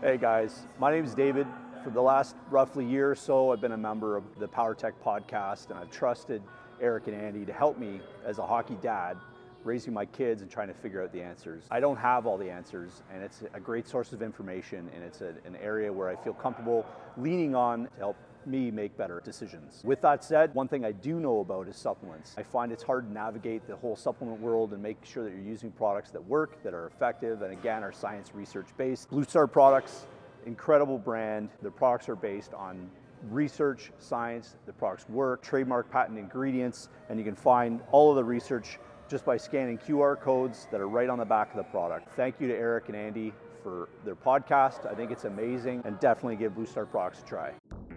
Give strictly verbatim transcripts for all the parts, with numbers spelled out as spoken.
Hey guys, my name is David. For the last roughly year or so, I've been a member of the Power Tech podcast, and I've trusted Eric and Andy to help me as a hockey dad, raising my kids and trying to figure out the answers. I don't have all the answers, and it's a great source of information, and it's a, an area where I feel comfortable leaning on to help me make better decisions. With that said, one thing I do know about is supplements. I find it's hard to navigate the whole supplement world and make sure that you're using products that work, that are effective, and again, are science research based. Blue Star products, incredible brand. Their products are based on research, science, the products work, trademark patent ingredients, and you can find all of the research just by scanning Q R codes that are right on the back of the product. Thank you to Eric and Andy for their podcast. I think it's amazing, and definitely give Blue Star products a try.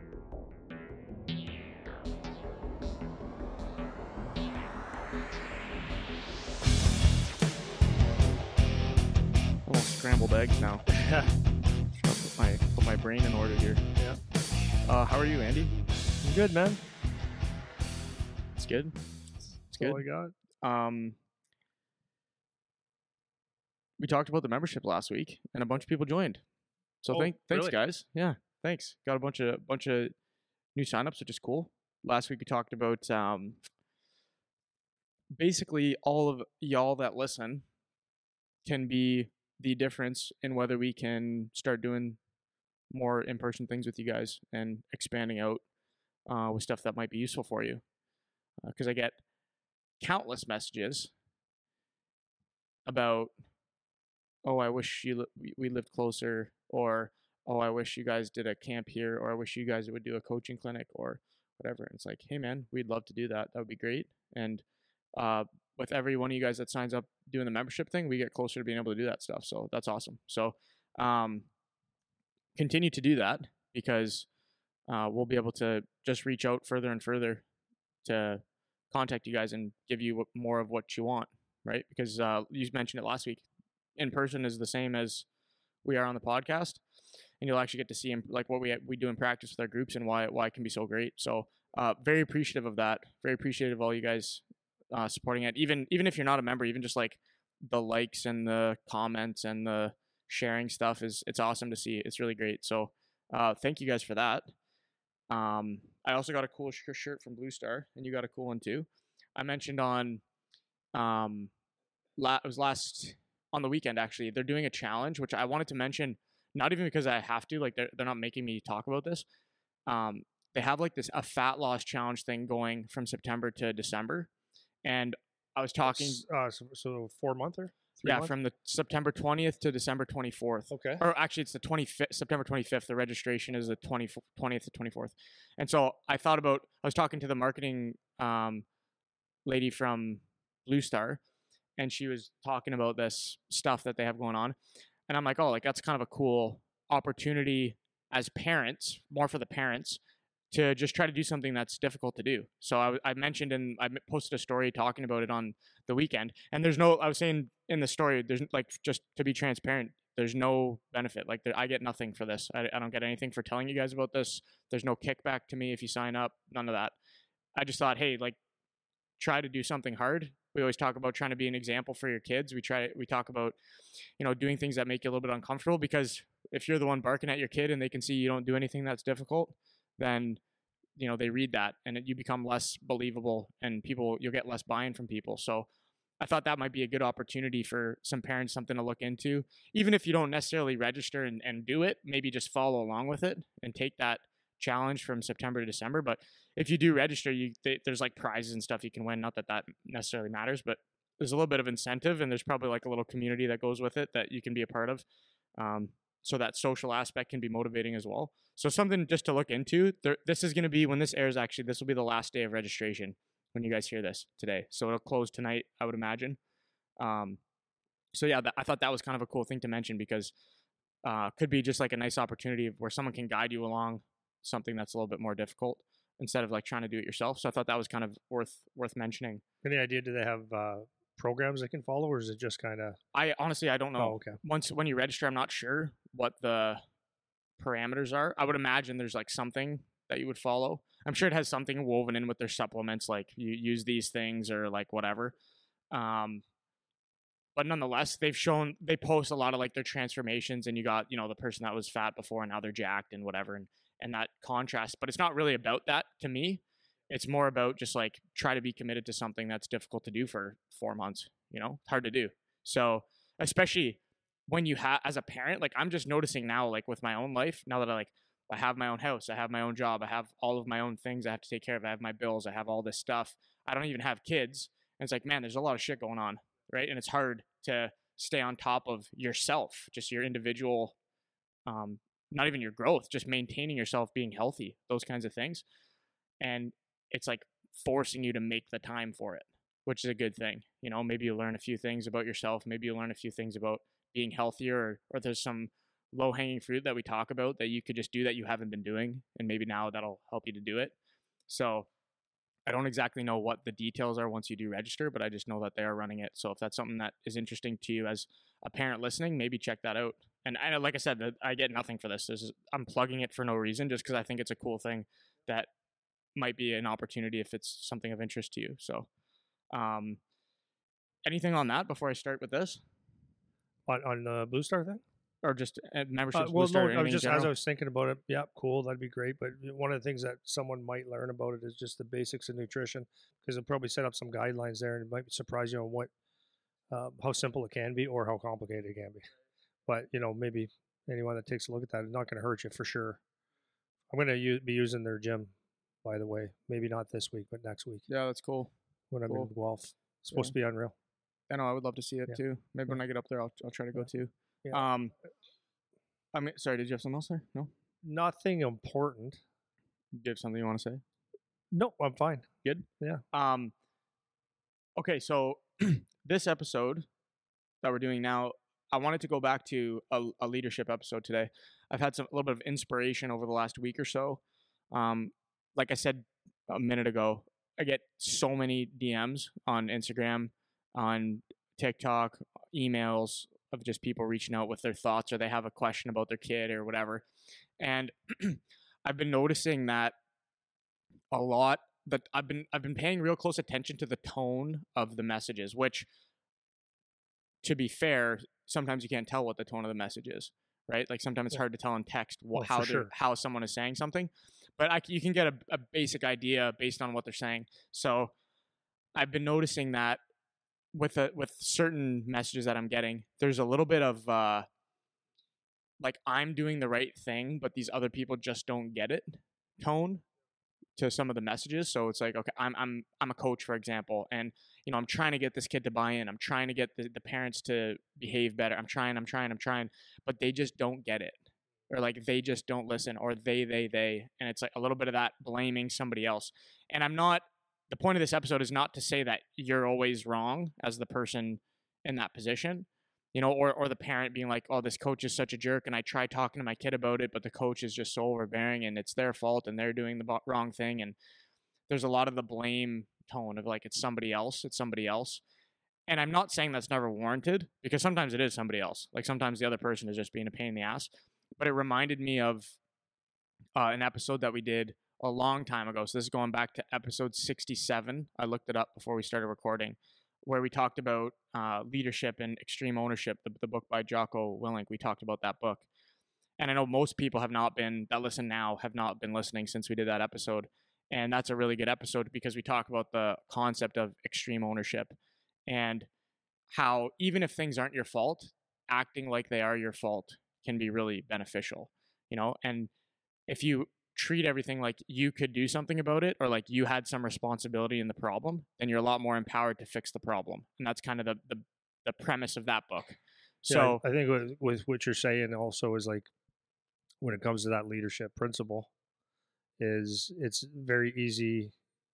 Scrambled eggs now. Yeah. Trying to put my put my brain in order here. Yeah. Uh, how are you, Andy? I'm good, man. It's good. It's good. all I got. Um, we talked about the membership last week, and a bunch of people joined. So Oh, thank, thanks, really? guys. Yeah, thanks. Got a bunch of bunch of new signups, which is cool. Last week we talked about um, basically all of y'all that listen can be the difference in whether we can start doing more in-person things with you guys and expanding out uh, with stuff that might be useful for you. Because uh, I get countless messages about, oh, I wish you li- we lived closer, or oh, I wish you guys did a camp here, or I wish you guys would do a coaching clinic, or whatever. And it's like, hey man, we'd love to do that. That would be great. And uh, with every one of you guys that signs up doing the membership thing, we get closer to being able to do that stuff. So that's awesome. So um, continue to do that, because uh, we'll be able to just reach out further and further to contact you guys and give you more of what you want, right? Because uh, you mentioned it last week. In person is the same as we are on the podcast, and you'll actually get to see in, like what we we do in practice with our groups and why why it can be so great. So uh, very appreciative of that. Very appreciative of all you guys uh, supporting it. Even even if you're not a member, even just like the likes and the comments and the sharing stuff is it's awesome to see. It's really great. So uh, thank you guys for that. Um, I also got a cool sh- shirt from Blue Star, and you got a cool one too. I mentioned on um, la- it was last on the weekend actually. They're doing a challenge, which I wanted to mention, not even because I have to. Like they're they're not making me talk about this. Um, they have like this a fat loss challenge thing going from September to December, and I was talking. Uh, so, so four month or three Yeah, month? from the September twentieth to December twenty-fourth. Okay. Or actually, it's the twenty-fifth, September twenty-fifth. The registration is the twentieth to twenty-fourth. And so I thought about, I was talking to the marketing um, lady from Blue Star, and she was talking about this stuff that they have going on. And I'm like, oh, like that's kind of a cool opportunity as parents, more for the parents, to just try to do something that's difficult to do. So I, I mentioned, and I posted a story talking about it on the weekend. And there's no, I was saying in the story, there's like, just to be transparent, there's no benefit. Like there, I get nothing for this. I, I don't get anything for telling you guys about this. There's no kickback to me if you sign up, none of that. I just thought, hey, like try to do something hard. We always talk about trying to be an example for your kids. We try, we talk about, you know, doing things that make you a little bit uncomfortable, because if you're the one barking at your kid and they can see you don't do anything that's difficult, then you know they read that and it, you become less believable, and people you'll get less buy-in from people. So I thought that might be a good opportunity for some parents, something to look into. Even if you don't necessarily register and, and do it, maybe just follow along with it and take that challenge from September to December. But if you do register, you they, there's like prizes and stuff you can win. Not that that necessarily matters, but there's a little bit of incentive, and there's probably like a little community that goes with it that you can be a part of. Um, so that social aspect can be motivating as well. So something just to look into. There, this is going to be, when this airs, actually, this will be the last day of registration when you guys hear this today. So it'll close tonight, I would imagine. Um, so yeah, that, I thought that was kind of a cool thing to mention, because uh, could be just like a nice opportunity where someone can guide you along something that's a little bit more difficult instead of like trying to do it yourself. So I thought that was kind of worth worth mentioning. Any idea? Do they have uh, programs they can follow, or is it just kind of? I honestly I don't know. Oh, okay. Once when you register, I'm not sure what the parameters are. I would imagine there's like something that you would follow. I'm sure it has something woven in with their supplements, like you use these things or like whatever. Um, but nonetheless, they've shown, they post a lot of like their transformations, and you got, you know, the person that was fat before and now they're jacked and whatever, and and that contrast. But it's not really about that to me. It's more about just like try to be committed to something that's difficult to do for four months. You know, it's hard to do. So especially when you have, as a parent, like I'm just noticing now, like with my own life, now that I like I have my own house, I have my own job, I have all of my own things I have to take care of, I have my bills, I have all this stuff. I don't even have kids. And it's like, man, there's a lot of shit going on, right? And it's hard to stay on top of yourself, just your individual, um, not even your growth, just maintaining yourself, being healthy, those kinds of things. And it's like forcing you to make the time for it, which is a good thing. You know, maybe you learn a few things about yourself. Maybe you learn a few things about being healthier, or, or there's some low-hanging fruit that we talk about that you could just do that you haven't been doing, and maybe now that'll help you to do it. So I don't exactly know what the details are once you do register, but I just know that they are running it. So if that's something that is interesting to you as a parent listening, maybe check that out. And I, like I said, I get nothing for this. This is, I'm plugging it for no reason, just because I think it's a cool thing that might be an opportunity if it's something of interest to you. So um, anything on that before I start with this? On, on the Blue Star thing? Or just uh, membership? Uh, well, Star, no, I was just, in as I was thinking about it, yeah, cool, that'd be great. But one of the things that someone might learn about it is just the basics of nutrition, because they'll probably set up some guidelines there, and it might surprise you on what, uh, how simple it can be or how complicated it can be. But, you know, maybe anyone that takes a look at that is not going to hurt you for sure. I'm going to u- be using their gym, by the way. Maybe not this week, but next week. Yeah, that's cool. When cool. I'm in Guelph. It's supposed yeah. to be unreal. I know, I would love to see it yeah. too. Maybe when I get up there, I'll, I'll try to go yeah. too. Yeah. Um, I mean, sorry, did you have something else there? No? Nothing important. Do you have something you want to say? No, I'm fine. Good? Yeah. Um. Okay, so this episode that we're doing now, I wanted to go back to a, a leadership episode today. I've had some a little bit of inspiration over the last week or so. Um, like I said a minute ago, I get so many D Ms on Instagram, on TikTok, emails of just people reaching out with their thoughts, or they have a question about their kid or whatever. And I've been noticing that a lot, that I've been I've been paying real close attention to the tone of the messages, which, to be fair, sometimes you can't tell what the tone of the message is, right? Like sometimes it's hard to tell in text what, well, how sure. how someone is saying something, but I, you can get a, a basic idea based on what they're saying. So I've been noticing that with a, with certain messages that I'm getting, there's a little bit of uh, like I'm doing the right thing, but these other people just don't get it tone to some of the messages. So it's like, okay, I'm I'm I'm a coach, for example, and you know I'm trying to get this kid to buy in. I'm trying to get the, the parents to behave better. I'm trying, I'm trying, I'm trying, but they just don't get it, or like they just don't listen, or they they they, and it's like a little bit of that blaming somebody else. And I'm not. The point of this episode is not to say that you're always wrong as the person in that position, you know, or or the parent being like, oh, this coach is such a jerk, and I tried talking to my kid about it, but the coach is just so overbearing, and it's their fault, and they're doing the wrong thing. And there's a lot of the blame tone of like, it's somebody else, it's somebody else. And I'm not saying that's never warranted, because sometimes it is somebody else. Like sometimes the other person is just being a pain in the ass. But it reminded me of uh, an episode that we did a long time ago. So this is going back to episode sixty-seven. I looked it up before we started recording, where we talked about uh, leadership and extreme ownership, the, the book by Jocko Willink. We talked about that book. And I know most people have not been, that listen now, have not been listening since we did that episode. And that's a really good episode because we talk about the concept of extreme ownership and how even if things aren't your fault, acting like they are your fault can be really beneficial, you know? And if you treat everything like you could do something about it, or like you had some responsibility in the problem, then you're a lot more empowered to fix the problem. And that's kind of the the, the premise of that book. So yeah, I think with, with what you're saying also is like, when it comes to that leadership principle, is it's very easy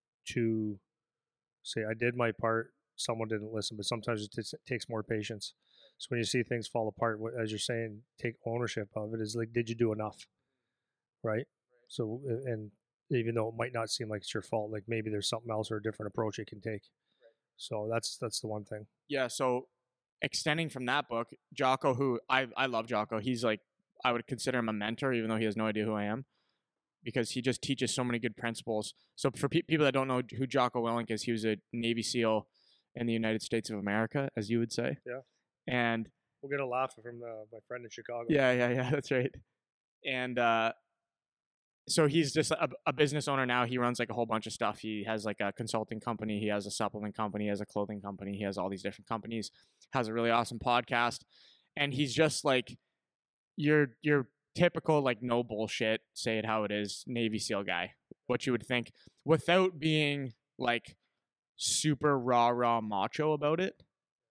to say, I did my part, someone didn't listen, but sometimes it t- takes more patience. So when you see things fall apart, as you're saying, take ownership of it. Is like, did you do enough? Right? So, and even though it might not seem like it's your fault, like maybe there's something else or a different approach you can take. So that's that's the one thing. Yeah. So extending from that book, Jocko, who I I love Jocko. He's like, I would consider him a mentor, even though he has no idea who I am, because he just teaches so many good principles. So for pe- people that don't know who Jocko Willink is, he was a Navy SEAL in the United States of America, as you would say. Yeah. And we'll get a laugh from the, my friend in Chicago. Yeah, yeah, yeah. That's right. And uh, so he's just a, a business owner now. He runs like a whole bunch of stuff. He has like a consulting company. He has a supplement company. He has a clothing company. He has all these different companies. Has a really awesome podcast. And he's just like your your typical like no bullshit, say it how it is, Navy SEAL guy. What you would think, without being like super rah rah macho about it.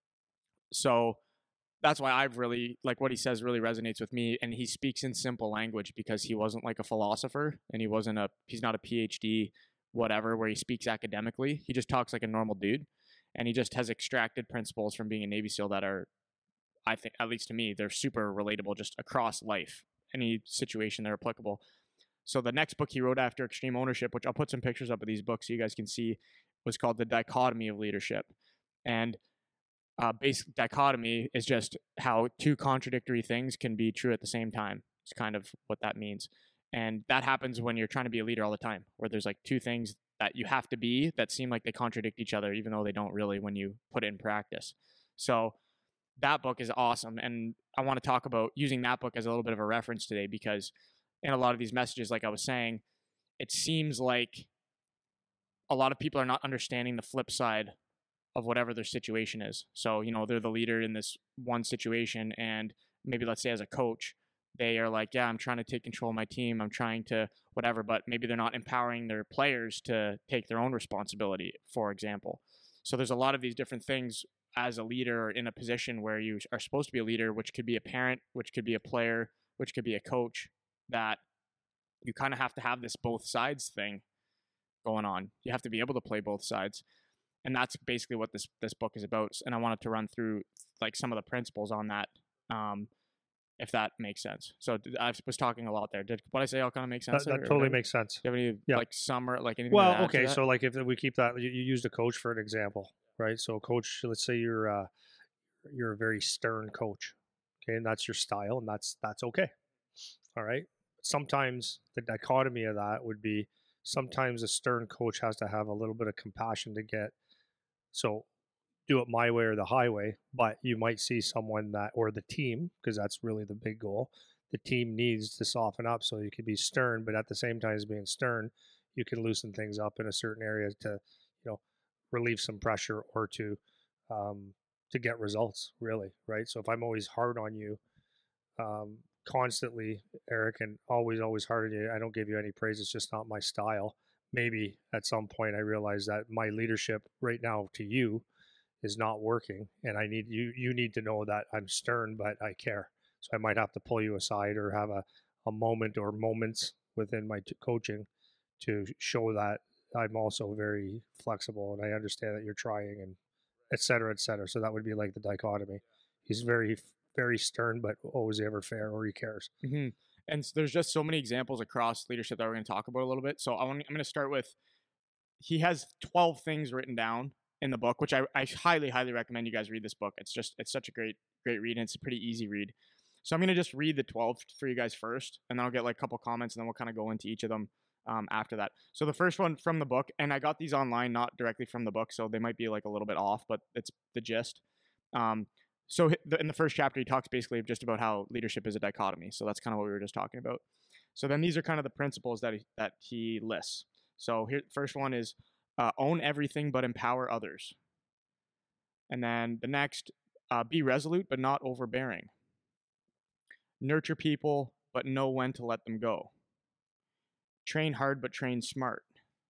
So that's why I've really, like what he says really resonates with me. And he speaks in simple language because he wasn't like a philosopher and he wasn't a, he's not a P H D, whatever, where he speaks academically. He just talks like a normal dude. And he just has extracted principles from being a Navy SEAL that are, I think, at least to me, they're super relatable just across life, any situation they're applicable. So the next book he wrote after Extreme Ownership, which I'll put some pictures up of these books so you guys can see, was called The Dichotomy of Leadership. And Uh, basic dichotomy is just how two contradictory things can be true at the same time. It's kind of what that means. And that happens when you're trying to be a leader all the time, where there's like two things that you have to be that seem like they contradict each other, even though they don't really when you put it in practice. So that book is awesome. And I want to talk about using that book as a little bit of a reference today, because in a lot of these messages, like I was saying, it seems like a lot of people are not understanding the flip side of whatever their situation is. So, you know, they're the leader in this one situation, and maybe let's say as a coach, they are like, yeah, I'm trying to take control of my team. I'm trying to whatever, but maybe they're not empowering their players to take their own responsibility, for example. So there's a lot of these different things as a leader or in a position where you are supposed to be a leader, which could be a parent, which could be a player, which could be a coach, that you kind of have to have this both sides thing going on. You have to be able to play both sides. And that's basically what this this book is about. And I wanted to run through like some of the principles on that, um, if that makes sense. So I was talking a lot there. Did what I say all kind of make sense? That, that totally makes sense. Do you have any yeah. like summer, like anything? Well, okay. So like if we keep that, you, you used a coach for an example, right? So coach, let's say you're uh, you're a very stern coach, okay, and that's your style, and that's that's okay. All right. Sometimes the dichotomy of that would be sometimes a stern coach has to have a little bit of compassion to get. So do it my way or the highway, but you might see someone that, or the team, because that's really the big goal. The team needs to soften up, so you can be stern, but at the same time as being stern, you can loosen things up in a certain area to, you know, relieve some pressure or to, um, to get results, really, right? So if I'm always hard on you, um, constantly, Eric, and always, always hard on you, I don't give you any praise. It's just not my style. Maybe at some point I realize that my leadership right now to you is not working, and I need you, you need to know that I'm stern, but I care. So I might have to pull you aside or have a, a moment or moments within my t- coaching to show that I'm also very flexible and I understand that you're trying, and et cetera, et cetera. So that would be like the dichotomy. He's very, very stern, but always ever fair, or he cares. Mm-hmm. And so there's just so many examples across leadership that we're going to talk about a little bit. So I want, I'm going to start with, he has twelve things written down in the book, which I, I highly, highly recommend you guys read this book. It's just, it's such a great, great read, and it's a pretty easy read. So I'm going to just read the twelve for you guys first, and then I'll get like a couple comments, and then we'll kind of go into each of them um, after that. So the first one from the book, and I got these online, not directly from the book, so they might be like a little bit off, but it's the gist. Um, So in the first chapter, he talks basically just about how leadership is a dichotomy. So that's kind of what we were just talking about. So then these are kind of the principles that he, that he lists. So here, first one is uh, own everything but empower others. And then the next, uh, be resolute but not overbearing. Nurture people but know when to let them go. Train hard but train smart.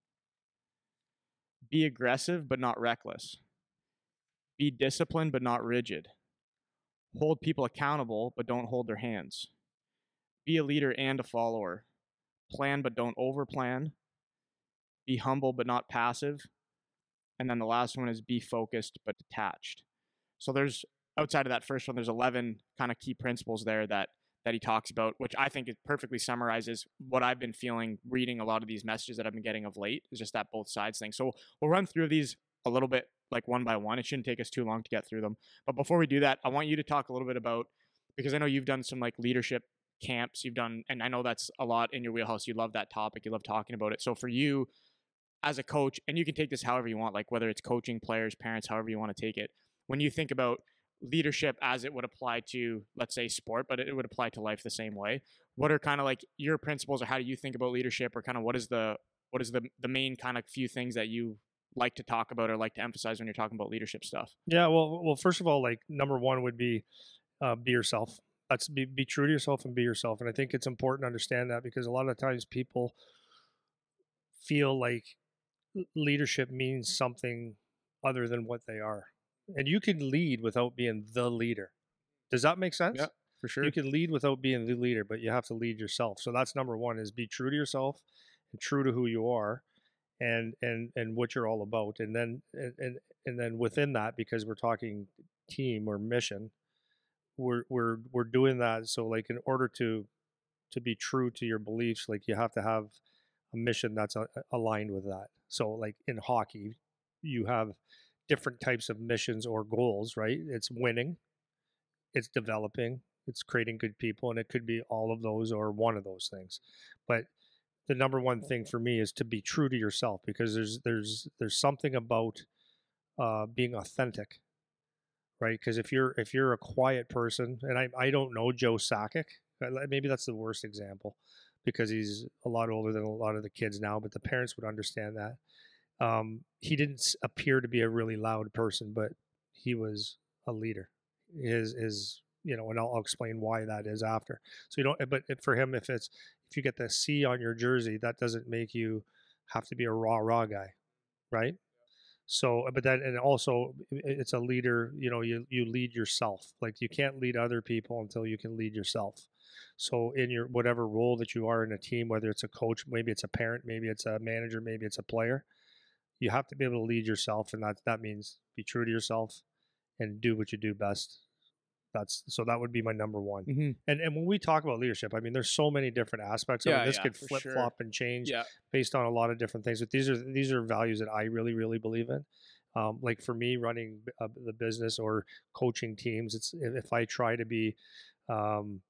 Be aggressive but not reckless. Be disciplined but not rigid. Hold people accountable, but don't hold their hands. Be a leader and a follower. Plan, but don't overplan. Be humble, but not passive. And then the last one is be focused, but detached. So there's, outside of that first one, there's eleven kind of key principles there that, that he talks about, which I think it perfectly summarizes what I've been feeling reading a lot of these messages that I've been getting of late, is just that both sides thing. So we'll run through these a little bit like one by one. It shouldn't take us too long to get through them. But before we do that, I want you to talk a little bit about, because I know you've done some like leadership camps, you've done, and I know that's a lot in your wheelhouse. You love that topic. You love talking about it. So for you, as a coach, and you can take this however you want, like whether it's coaching players, parents, however you want to take it. When you think about leadership as it would apply to, let's say, sport, but it would apply to life the same way. What are kind of like your principles, or how do you think about leadership, or kind of what is the what is the the main kind of few things that you like to talk about or like to emphasize when you're talking about leadership stuff? Yeah, well, well, first of all, like number one would be uh, be yourself. That's be be true to yourself and be yourself. And I think it's important to understand that, because a lot of times people feel like leadership means something other than what they are. And you can lead without being the leader. Does that make sense? Yeah, for sure. You can lead without being the leader, but you have to lead yourself. So that's number one, is be true to yourself and true to who you are, and and and what you're all about. And then and and, and then within that, because we're talking team or mission, we're we're we're doing that. So like in order to to be true to your beliefs, like you have to have a mission that's a, aligned with that. So like in hockey, you have different types of missions or goals, right? It's winning, it's developing, it's creating good people, and it could be all of those or one of those things. But the number one thing for me is to be true to yourself, because there's there's there's something about uh, being authentic, right? Because if you're if you're a quiet person, and I I don't know Joe Sakic, maybe that's the worst example, because he's a lot older than a lot of the kids now, but the parents would understand that. Um, he didn't appear to be a really loud person, but he was a leader. His his you know, and I'll, I'll explain why that is after. So you don't, but for him, if it's if you get the C on your jersey, that doesn't make you have to be a rah rah guy, right? So, but then, and also, it's a leader. You know, you you lead yourself. Like you can't lead other people until you can lead yourself. So, in your whatever role that you are in a team, whether it's a coach, maybe it's a parent, maybe it's a manager, maybe it's a player, you have to be able to lead yourself, and that that means be true to yourself and do what you do best. That's so that would be my number one. Mm-hmm. And and when we talk about leadership, I mean, there's so many different aspects of Yeah, it. This yeah, could for flip sure. flop and change Yeah. based on a lot of different things. But these are these are values that I really really believe in. Um, like for me, running uh, the business or coaching teams, it's if I try to be, um,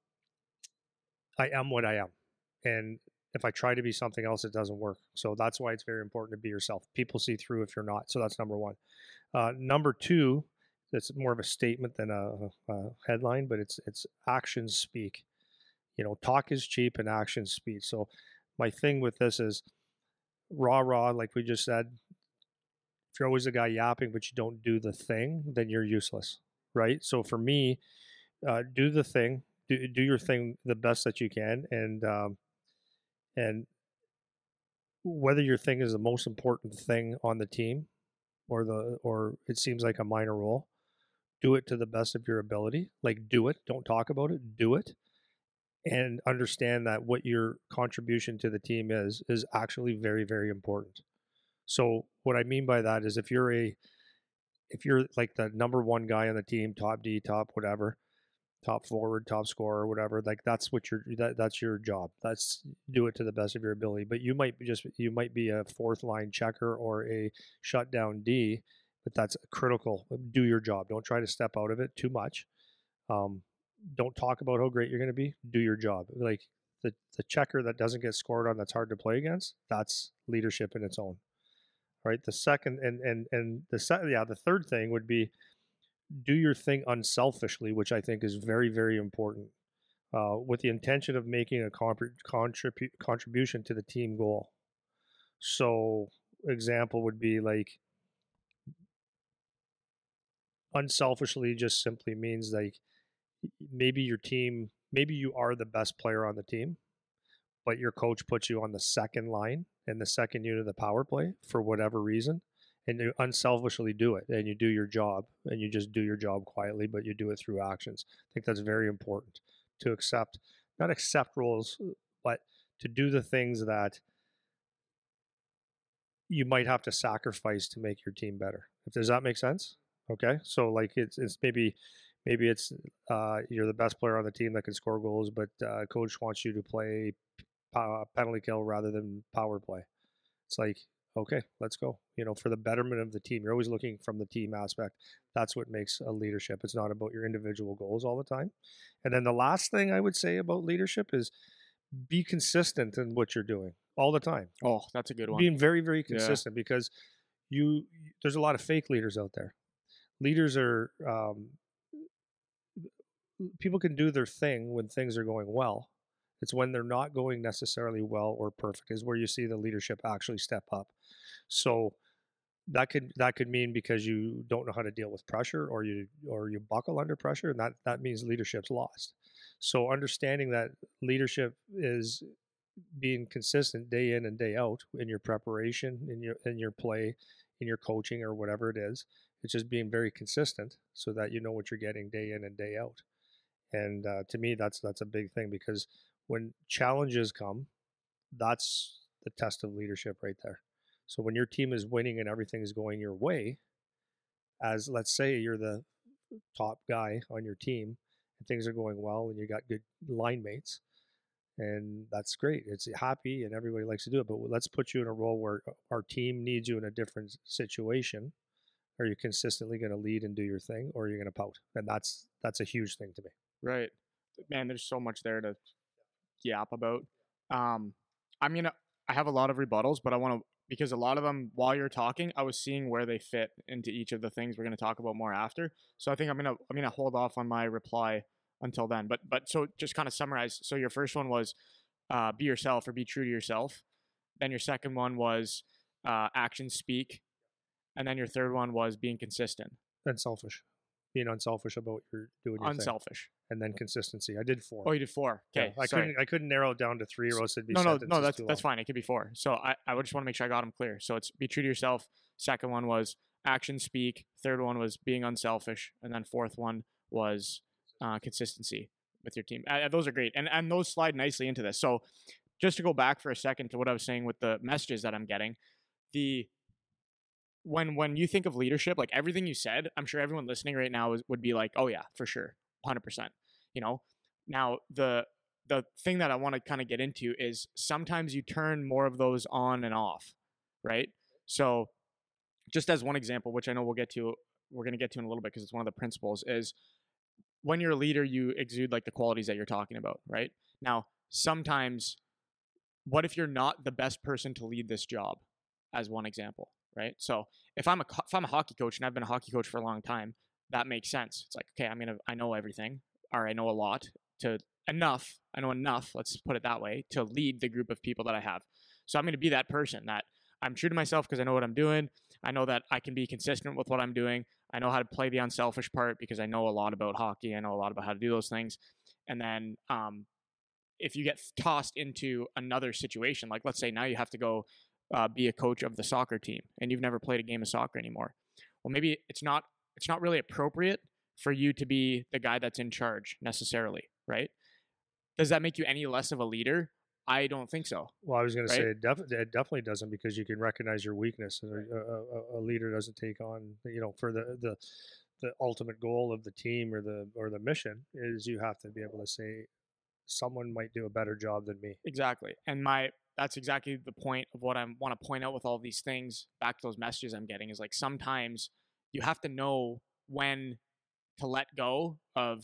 I am what I am, and if I try to be something else, it doesn't work. So that's why it's very important to be yourself. People see through if you're not. So that's number one. Uh, number two, it's more of a statement than a, a headline, but it's it's actions speak. You know, talk is cheap and actions speak. So my thing with this is rah rah, like we just said. If you're always a guy yapping but you don't do the thing, then you're useless, right? So for me, uh, do the thing, do do your thing the best that you can, and um, and whether your thing is the most important thing on the team, or the or it seems like a minor role, do it to the best of your ability. Like do it, don't talk about it, do it, and understand that what your contribution to the team is is actually very very important. So what I mean by that is if you're a if you're like the number one guy on the team, top D, top whatever, top forward, top scorer, whatever, like that's what your that, that's your job. That's do it to the best of your ability. But you might be just you might be a fourth line checker or a shutdown D, but that's critical. Do your job. Don't try to step out of it too much. Um, don't talk about how great you're going to be. Do your job. Like the the checker that doesn't get scored on, that's hard to play against. That's leadership in its own. Right. The second and and and the se- yeah the third thing would be do your thing unselfishly, which I think is very very important, uh, with the intention of making a contrib- contrib- contribution to the team goal. So example would be like unselfishly just simply means like maybe your team, maybe you are the best player on the team, but your coach puts you on the second line and the second unit of the power play for whatever reason, and you unselfishly do it and you do your job and you just do your job quietly, but you do it through actions. I think that's very important to accept, not accept roles, but to do the things that you might have to sacrifice to make your team better. Does that make sense? Okay. So like it's, it's maybe, maybe it's uh, you're the best player on the team that can score goals, but uh, coach wants you to play Uh, penalty kill rather than power play. It's like, okay, let's go. You know, for the betterment of the team. You're always looking from the team aspect. That's what makes a leadership. It's not about your individual goals all the time. And then the last thing I would say about leadership is be consistent in what you're doing all the time. Oh, that's a good one. Being very, very Yeah. consistent because you there's a lot of fake leaders out there. Leaders are um, people can do their thing when things are going well. It's when they're not going necessarily well or perfect is where you see the leadership actually step up. So that could that could mean because you don't know how to deal with pressure or you or you buckle under pressure, and that that means leadership's lost. So understanding that leadership is being consistent day in and day out in your preparation, in your in your play, in your coaching or whatever it is. It's just being very consistent so that you know what you're getting day in and day out. And uh, to me, that's that's a big thing because when challenges come, that's the test of leadership right there. So when your team is winning and everything is going your way, as let's say you're the top guy on your team and things are going well and you got good line mates, and that's great. It's happy and everybody likes to do it. But let's put you in a role where our team needs you in a different situation. Are you consistently going to lead and do your thing, or are you going to pout? And that's that's a huge thing to me. Right. Man, there's so much there to yap about. Um, I'm gonna. I have a lot of rebuttals, but I want to because a lot of them, while you're talking, I was seeing where they fit into each of the things we're going to talk about more after. So I think I'm gonna I'm gonna hold off on my reply until then. But but so just kind of summarize. So your first one was uh, be yourself or be true to yourself. Then your second one was uh, actions speak, and then your third one was being consistent. Unselfish, being unselfish about what you're doing. Your Unselfish. Thing. And then consistency. I did four. Oh, you did four. Okay, yeah, I sorry. couldn't. I couldn't narrow it down to three, or else it'd be no, no, no. That's too that's long. fine. It could be four. So I, I would just want to make sure I got them clear. So it's be true to yourself. Second one was action speak. Third one was being unselfish, and then fourth one was uh, consistency with your team. Uh, those are great, and and those slide nicely into this. So just to go back for a second to what I was saying with the messages that I'm getting, the when when you think of leadership, like everything you said, I'm sure everyone listening right now is, would be like, oh yeah, for sure, one hundred percent. You know. Now, the the thing that I want to kind of get into is sometimes you turn more of those on and off, right? So just as one example, which I know we'll get to, we're going to get to in a little bit because it's one of the principles, is when you're a leader, you exude like the qualities that you're talking about, right? Now, sometimes, what if you're not the best person to lead this job, as one example, right? So if I'm a if I'm a hockey coach and I've been a hockey coach for a long time, that makes sense. It's like, okay, I'm gonna I know everything, or I know a lot. To enough, I know enough, let's put it that way, to lead the group of people that I have. So I'm going to be that person that I'm true to myself because I know what I'm doing. I know that I can be consistent with what I'm doing. I know how to play the unselfish part because I know a lot about hockey. I know a lot about how to do those things. And then um, if you get tossed into another situation, like let's say now you have to go uh, be a coach of the soccer team and you've never played a game of soccer anymore. Well, maybe it's not it's not really appropriate for you to be the guy that's in charge necessarily, right? Does that make you any less of a leader? I don't think so. Well, I was going right? to say it, def- it definitely doesn't because you can recognize your weakness. And a, a, a leader doesn't take on, you know, for the, the the ultimate goal of the team or the or the mission is you have to be able to say someone might do a better job than me. Exactly, and my that's exactly the point of what I want to point out with all these things. Back to those messages I'm getting is like sometimes you have to know when to let go of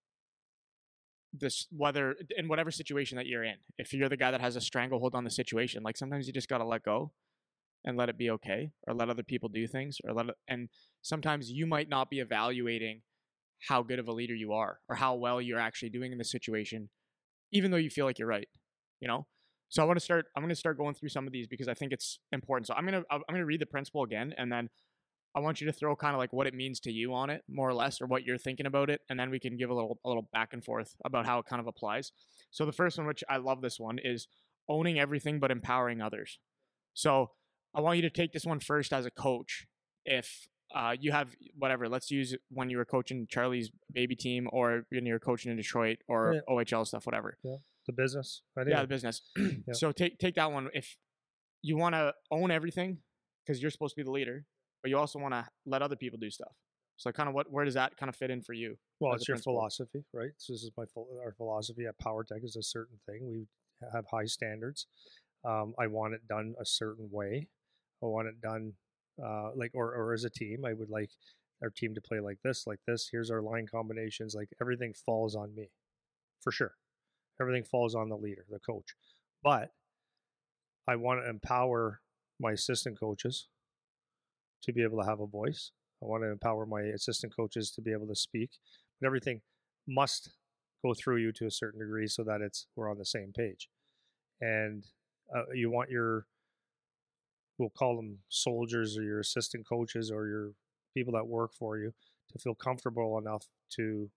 this, whether in whatever situation that you're in. If you're the guy that has a stranglehold on the situation, like sometimes you just got to let go and let it be okay, or let other people do things, or let it, and sometimes you might not be evaluating how good of a leader you are or how well you're actually doing in the situation, even though you feel like you're right, you know? So I want to start, I'm going to start going through some of these because I think it's important. So I'm going to, I'm going to read the principle again, and then I want you to throw kind of like what it means to you on it, more or less, or what you're thinking about it, and then we can give a little a little back and forth about how it kind of applies. So the first one, which I love this one, is owning everything but empowering others. So I want you to take this one first as a coach. If uh, you have whatever, let's use when you were coaching Charlie's baby team, or when you were coaching in Detroit, or yeah. O H L stuff, whatever. Yeah, the business. I think yeah, the business. yeah. So take take that one. If you want to own everything, because you're supposed to be the leader, but you also want to let other people do stuff. So kind of what, where does that kind of fit in for you? Well, it's your principle? philosophy, right? So this is my, our philosophy at PowerTech is a certain thing. We have high standards. Um, I want it done a certain way. I want it done uh, like, or, or as a team, I would like our team to play like this, like this. Here's our line combinations. Like everything falls on me for sure. Everything falls on the leader, the coach. But I want to empower my assistant coaches to be able to have a voice. I want to empower my assistant coaches to be able to speak. But everything must go through you to a certain degree so that it's we're on the same page. And uh, you want your, we'll call them soldiers or your assistant coaches or your people that work for you to feel comfortable enough to,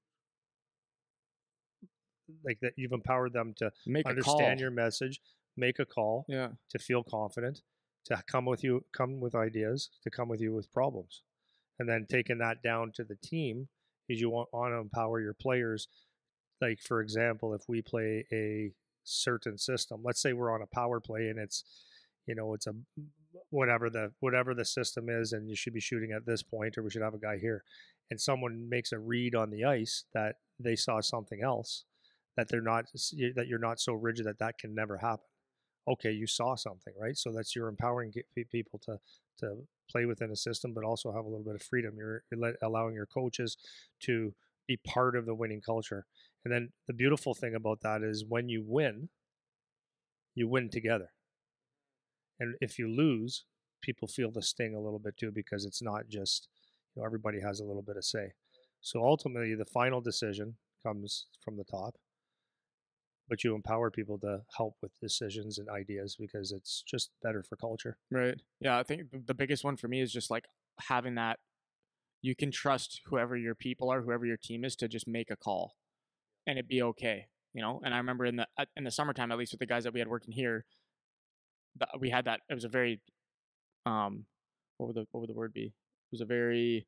like, that you've empowered them to Make understand a call. your message, make a call, Yeah. to feel confident, to come with you, come with ideas, to come with you with problems. And then taking that down to the team is you want, want to empower your players. Like, for example, if we play a certain system, let's say we're on a power play and it's, you know, it's a whatever the whatever the system is, and you should be shooting at this point, or we should have a guy here, and someone makes a read on the ice that they saw something else, that they're not, that you're not so rigid that that can never happen. Okay, you saw something, right? So that's, you're empowering people to to play within a system, but also have a little bit of freedom. You're allowing your coaches to be part of the winning culture. And then the beautiful thing about that is when you win, you win together. And if you lose, people feel the sting a little bit too, because it's not just, you know, everybody has a little bit of say. So ultimately, the final decision comes from the top, but you empower people to help with decisions and ideas because it's just better for culture. Right. Yeah, I think the biggest one for me is just like having that you can trust whoever your people are, whoever your team is, to just make a call and it be okay, you know? And I remember in the in the summertime, at least with the guys that we had working here, we had that, it was a very um what would the what would the word be? It was a very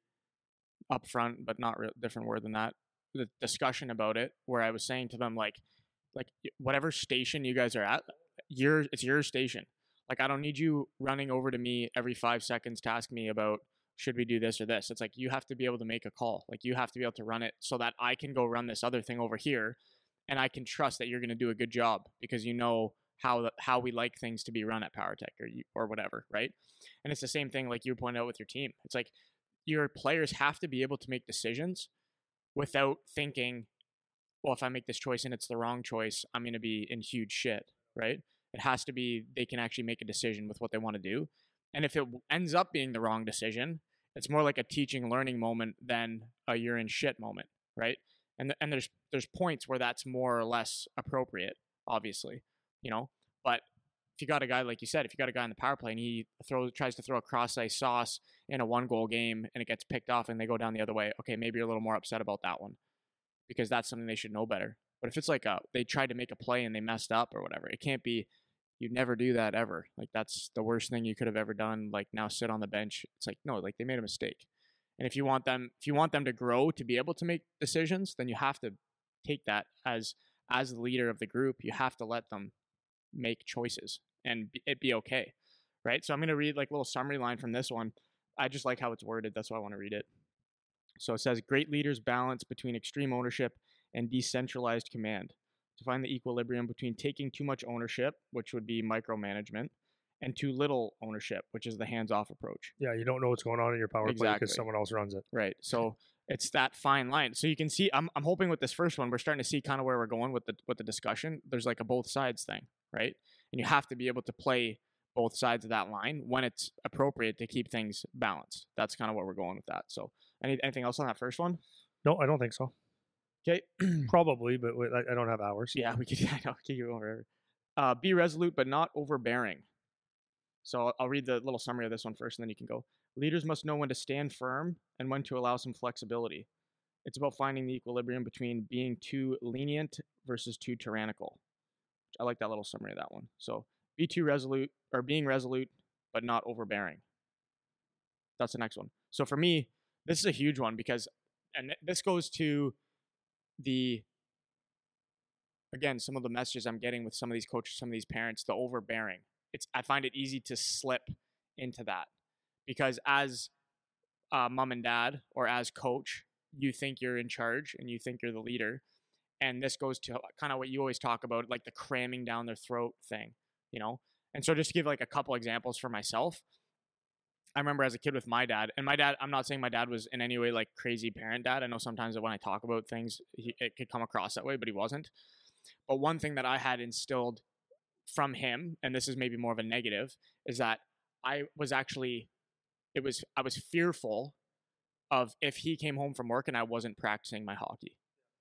upfront but not real different word than that. The discussion about it where I was saying to them like like whatever station you guys are at, your it's your station. Like, I don't need you running over to me every five seconds to ask me about should we do this or this. It's like you have to be able to make a call. Like, you have to be able to run it so that I can go run this other thing over here, and I can trust that you're going to do a good job because you know how how we like things to be run at PowerTech or you, or whatever, right? And it's the same thing like you pointed out with your team. It's like your players have to be able to make decisions without thinking, well, if I make this choice and it's the wrong choice, I'm going to be in huge shit, right? It has to be they can actually make a decision with what they want to do. And if it ends up being the wrong decision, it's more like a teaching learning moment than a you're in shit moment, right? And th- and there's there's points where that's more or less appropriate, obviously, you know. But if you got a guy, like you said, if you got a guy in the power play and he throws tries to throw a cross ice sauce in a one goal game and it gets picked off and they go down the other way, okay, maybe you're a little more upset about that one because that's something they should know better. But if it's like a they tried to make a play and they messed up or whatever, it can't be. You'd never do that ever. Like, that's the worst thing you could have ever done. Like, now sit on the bench. It's like, no, like they made a mistake. And if you want them, if you want them to grow to be able to make decisions, then you have to take that as as the leader of the group. You have to let them make choices and it be okay, right? So I'm gonna read like a little summary line from this one. I just like how it's worded. That's why I want to read it. So it says, great leaders balance between extreme ownership and decentralized command to find the equilibrium between taking too much ownership, which would be micromanagement, and too little ownership, which is the hands-off approach. Yeah, you don't know what's going on in your power Exactly. play because someone else runs it. Right. So it's that fine line. So you can see, I'm I'm hoping with this first one, we're starting to see kind of where we're going with the with the discussion. There's like a both sides thing, right? And you have to be able to play both sides of that line when it's appropriate to keep things balanced. That's kind of where we're going with that. So any, anything else on that first one? No, I don't think so. Okay. Probably, but I, I don't have hours. Yeah, we could, I know, keep going forever. Uh, be resolute, but not overbearing. So I'll, I'll read the little summary of this one first, and then you can go. Leaders must know when to stand firm and when to allow some flexibility. It's about finding the equilibrium between being too lenient versus too tyrannical. I like that little summary of that one. So be too resolute, or being resolute, but not overbearing. That's the next one. So for me, this is a huge one because, and this goes to the, again, some of the messages I'm getting with some of these coaches, some of these parents, the overbearing. It's, I find it easy to slip into that because as uh, mom and dad or as coach, you think you're in charge and you think you're the leader. And this goes to kind of what you always talk about, like the cramming down their throat thing, you know? And so just to give like a couple examples for myself, I remember as a kid with my dad, and my dad, I'm not saying my dad was in any way like crazy parent dad. I know sometimes that when I talk about things, he, it could come across that way, but he wasn't. But one thing that I had instilled from him, and this is maybe more of a negative, is that I was actually, it was, I was fearful of if he came home from work and I wasn't practicing my hockey.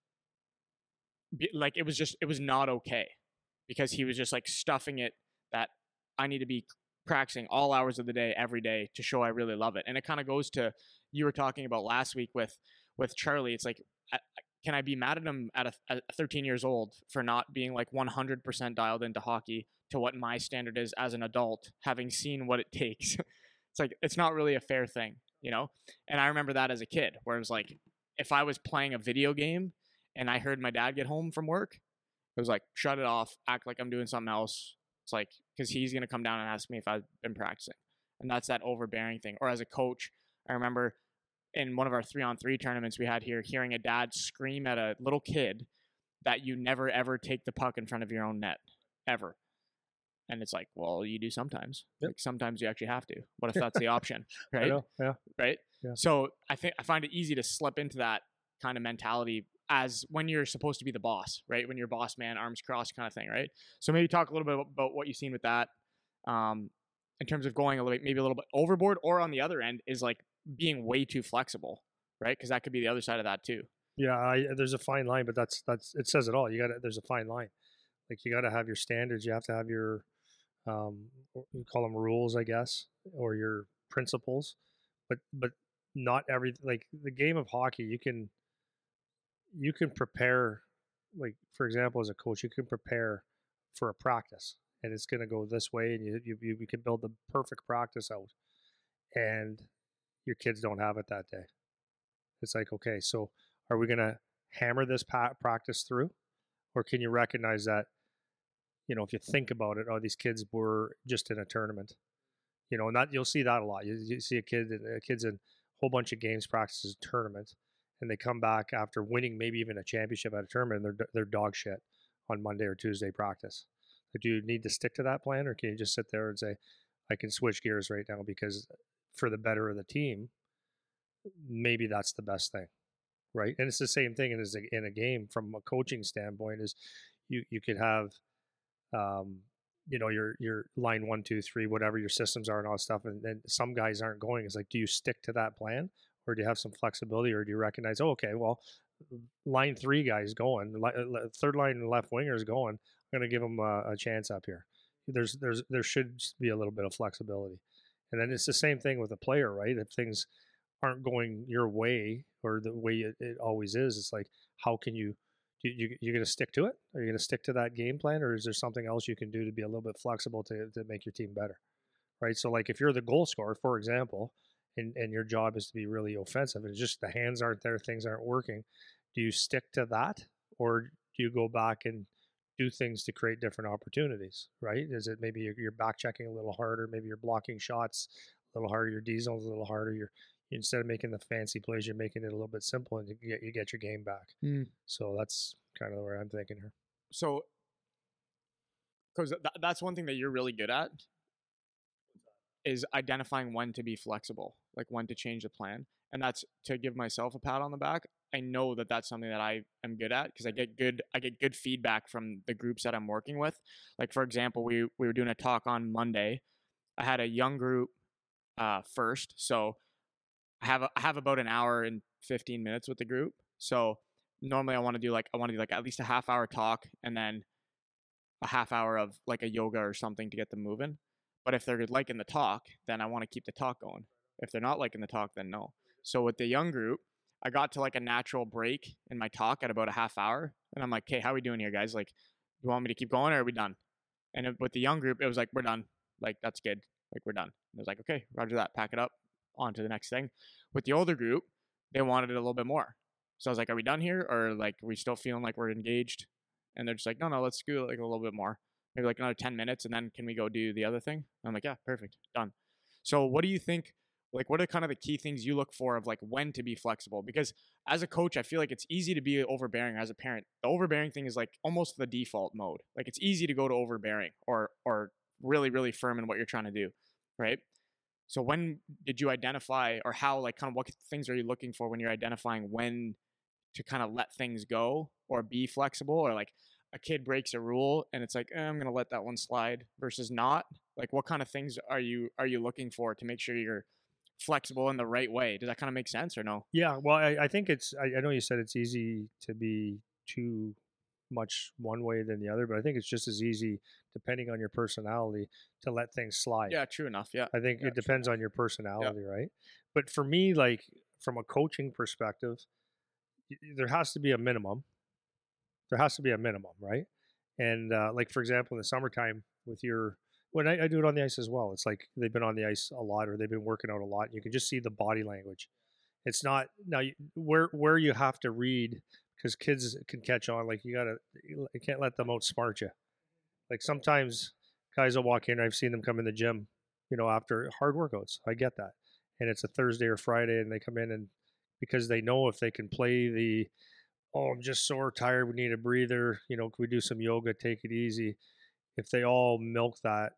Be, like it was just, it was not okay because he was just like stuffing it that I need to be practicing all hours of the day, every day to show I really love it. And it kind of goes to, you were talking about last week with, with Charlie. It's like, I, can I be mad at him at, a, at thirteen years old for not being like one hundred percent dialed into hockey to what my standard is as an adult, having seen what it takes? It's like, it's not really a fair thing, you know? And I remember that as a kid, where it was like, if I was playing a video game and I heard my dad get home from work, it was like, shut it off, act like I'm doing something else. It's like, because he's going to come down and ask me if I've been practicing. And that's that overbearing thing. Or as a coach, I remember in one of our three on three tournaments we had here, hearing a dad scream at a little kid that you never, ever take the puck in front of your own net, ever. And it's like, well, you do sometimes. Yep. Like sometimes you actually have to. What if that's the option, right? I know, yeah. Right? Yeah. So I think I find it easy to slip into that kind of mentality as when you're supposed to be the boss, right? When you're boss man, arms crossed kind of thing, right? So maybe talk a little bit about what you've seen with that, um, in terms of going a little, maybe a little bit overboard, or on the other end is like being way too flexible, right? Because that could be the other side of that too. Yeah, I, there's a fine line, but that's that's it says it all. You got to there's a fine line. Like you got to have your standards. You have to have your um, you call them rules, I guess, or your principles. But but not every like the game of hockey. You can you can prepare, like for example, as a coach, you can prepare for a practice, and it's going to go this way, and you you you can build the perfect practice out, and your kids don't have it that day. It's like, okay, so are we going to hammer this pa- practice through, or can you recognize that, you know, if you think about it, oh, these kids were just in a tournament, you know, and that you'll see that a lot. You, you see a kid, a kid's in a whole bunch of games, practices, tournament, and they come back after winning maybe even a championship at a tournament, and they're they're dog shit on Monday or Tuesday practice. So do you need to stick to that plan, or can you just sit there and say, I can switch gears right now because for the better of the team, maybe that's the best thing, right? And it's the same thing as a, in a game from a coaching standpoint. Is you you could have, um, you know, your your line one, two, three, whatever your systems are and all that stuff, and then some guys aren't going. It's like, do you stick to that plan, or do you have some flexibility, or do you recognize, oh, okay, well, line three guys going, third line left wingers going, I'm going to give them a, a chance up here. There's there's there should be a little bit of flexibility, and then it's the same thing with a player, right? If things aren't going your way or the way it, it always is, it's like, how can you, you, you you're going to stick to it? Are you going to stick to that game plan, or is there something else you can do to be a little bit flexible to, to make your team better, right? So like if you're the goal scorer, for example, and, and your job is to be really offensive, and it's just the hands aren't there, things aren't working, do you stick to that, or do you go back and do things to create different opportunities, right? Is it maybe you're, you're back checking a little harder, maybe you're blocking shots a little harder, your diesel's a little harder, you're instead of making the fancy plays, you're making it a little bit simple, and you get you get your game back. Mm. So that's kind of where I'm thinking here. So, because th- that's one thing that you're really good at, is identifying when to be flexible, like when to change the plan. And that's to give myself a pat on the back. I know that that's something that I am good at because I get good I get good feedback from the groups that I'm working with. Like for example, we we were doing a talk on Monday. I had a young group uh, first, so. I have a, I have about an hour and fifteen minutes with the group. So normally I want to do like I want to do like at least a half hour talk and then a half hour of like a yoga or something to get them moving. But if they're liking the talk, then I want to keep the talk going. If they're not liking the talk, then no. So with the young group, I got to like a natural break in my talk at about a half hour, and I'm like, "Okay, how are we doing here, guys? Like, do you want me to keep going or are we done?" And it, with the young group, it was like, "We're done. Like that's good. Like we're done." And I was like, "Okay, roger that. Pack it up. On to the next thing." With the older group, they wanted it a little bit more. So I was like, are we done here? Or like, are we still feeling like we're engaged? And they're just like, no, no, let's do like a little bit more. Maybe like another ten minutes. And then can we go do the other thing? And I'm like, yeah, perfect. Done. So what do you think, like, what are kind of the key things you look for of like when to be flexible? Because as a coach, I feel like it's easy to be overbearing. As a parent, the overbearing thing is like almost the default mode. Like it's easy to go to overbearing or, or really, really firm in what you're trying to do. Right. So when did you identify, or how, like kind of what things are you looking for when you're identifying when to kind of let things go or be flexible? Or like, a kid breaks a rule and it's like, eh, I'm going to let that one slide versus not? Like, what kind of things are you are you looking for to make sure you're flexible in the right way? Does that kind of make sense or no? Yeah, well, I, I think it's. I, I know you said it's easy to be too much one way than the other, but I think it's just as easy, depending on your personality, to let things slide. Yeah, true enough. Yeah. I think Yeah, it true depends enough. on your personality, right? But for me, like from a coaching perspective, y- there has to be a minimum. There has to be a minimum, right? And uh, like for example, in the summertime, with your when I, I do it on the ice as well, it's like they've been on the ice a lot or they've been working out a lot. And you can just see the body language. It's not now you- where where you have to read because kids can catch on. Like you gotta, you can't let them outsmart you. Like sometimes guys will walk in. I've seen them come in the gym, you know, after hard workouts. I get that, and it's a Thursday or Friday, and they come in and because they know if they can play the, oh, I'm just sore, tired, we need a breather. You know, can we do some yoga? Take it easy. If they all milk that,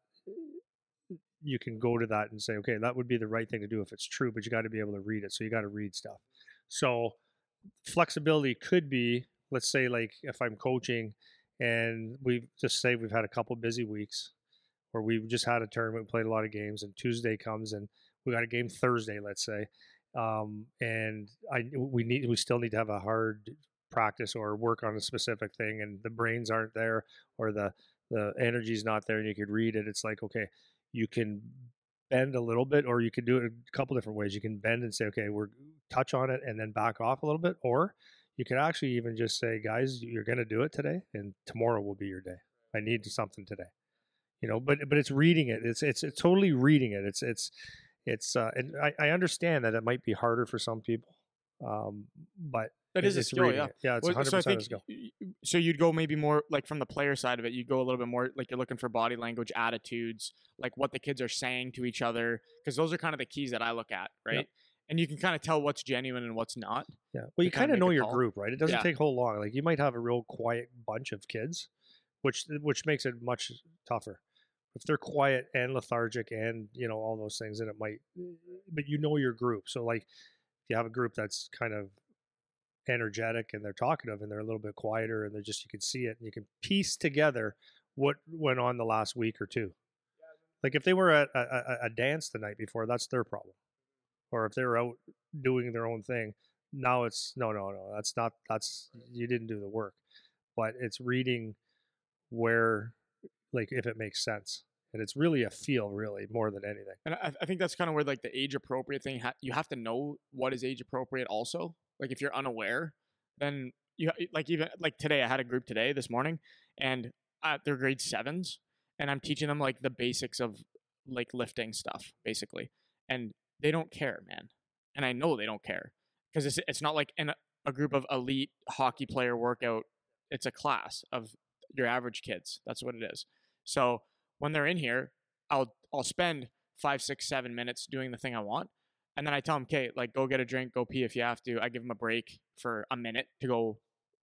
you can go to that and say, okay, that would be the right thing to do if it's true, but you got to be able to read it. So you got to read stuff. So flexibility could be, let's say, like if I'm coaching and we've just say we've had a couple busy weeks or we've just had a tournament, played a lot of games, and Tuesday comes and we got a game Thursday, let's say, um, and I we need we still need to have a hard practice or work on a specific thing, and the brains aren't there or the the energy's not there, and you could read it. It's like, okay, you can bend a little bit, or you can do it a couple different ways. You can bend and say, okay, we're touch on it and then back off a little bit, or you could actually even just say, guys, you're going to do it today, and tomorrow will be your day. I need something today, you know. But but it's reading it. It's it's, it's totally reading it. It's it's it's. Uh, and I, I understand that it might be harder for some people, um, but That is a it's skill, reading yeah. it. Yeah, it's Well, one hundred so I percent think a skill. y- y- so you'd go maybe more like from the player side of it, you'd go a little bit more like you're looking for body language, attitudes, like what the kids are saying to each other, because those are kind of the keys that I look at, right? Yep. And you can kind of tell what's genuine and what's not. Yeah. Well, you to kinda kind of make know a your call. group, right? It doesn't Yeah. take whole long. Like you might have a real quiet bunch of kids, which which makes it much tougher. If they're quiet and lethargic and you know all those things, then it might. But you know your group, so like if you have a group that's kind of energetic and they're talkative and they're a little bit quieter and they're just you can see it and you can piece together what went on the last week or two. Like if they were at a, a, a dance the night before, that's their problem. Or if they were out doing their own thing, now it's no, no, no. That's not. That's you didn't do the work, but it's reading where, like, if it makes sense, and it's really a feel, really more than anything. And I, I think that's kind of where like the age appropriate thing, ha- you have to know what is age appropriate also. Like if you're unaware, then you ha- like even like today, I had a group today this morning and uh, they're grade sevens and I'm teaching them like the basics of like lifting stuff basically. And they don't care, man. And I know they don't care because it's, it's not like in a, a group of elite hockey player workout. It's a class of your average kids. That's what it is. So when they're in here, I'll I'll spend five, six, seven minutes doing the thing I want, and then I tell them, "Okay, like go get a drink, go pee if you have to." I give them a break for a minute to go,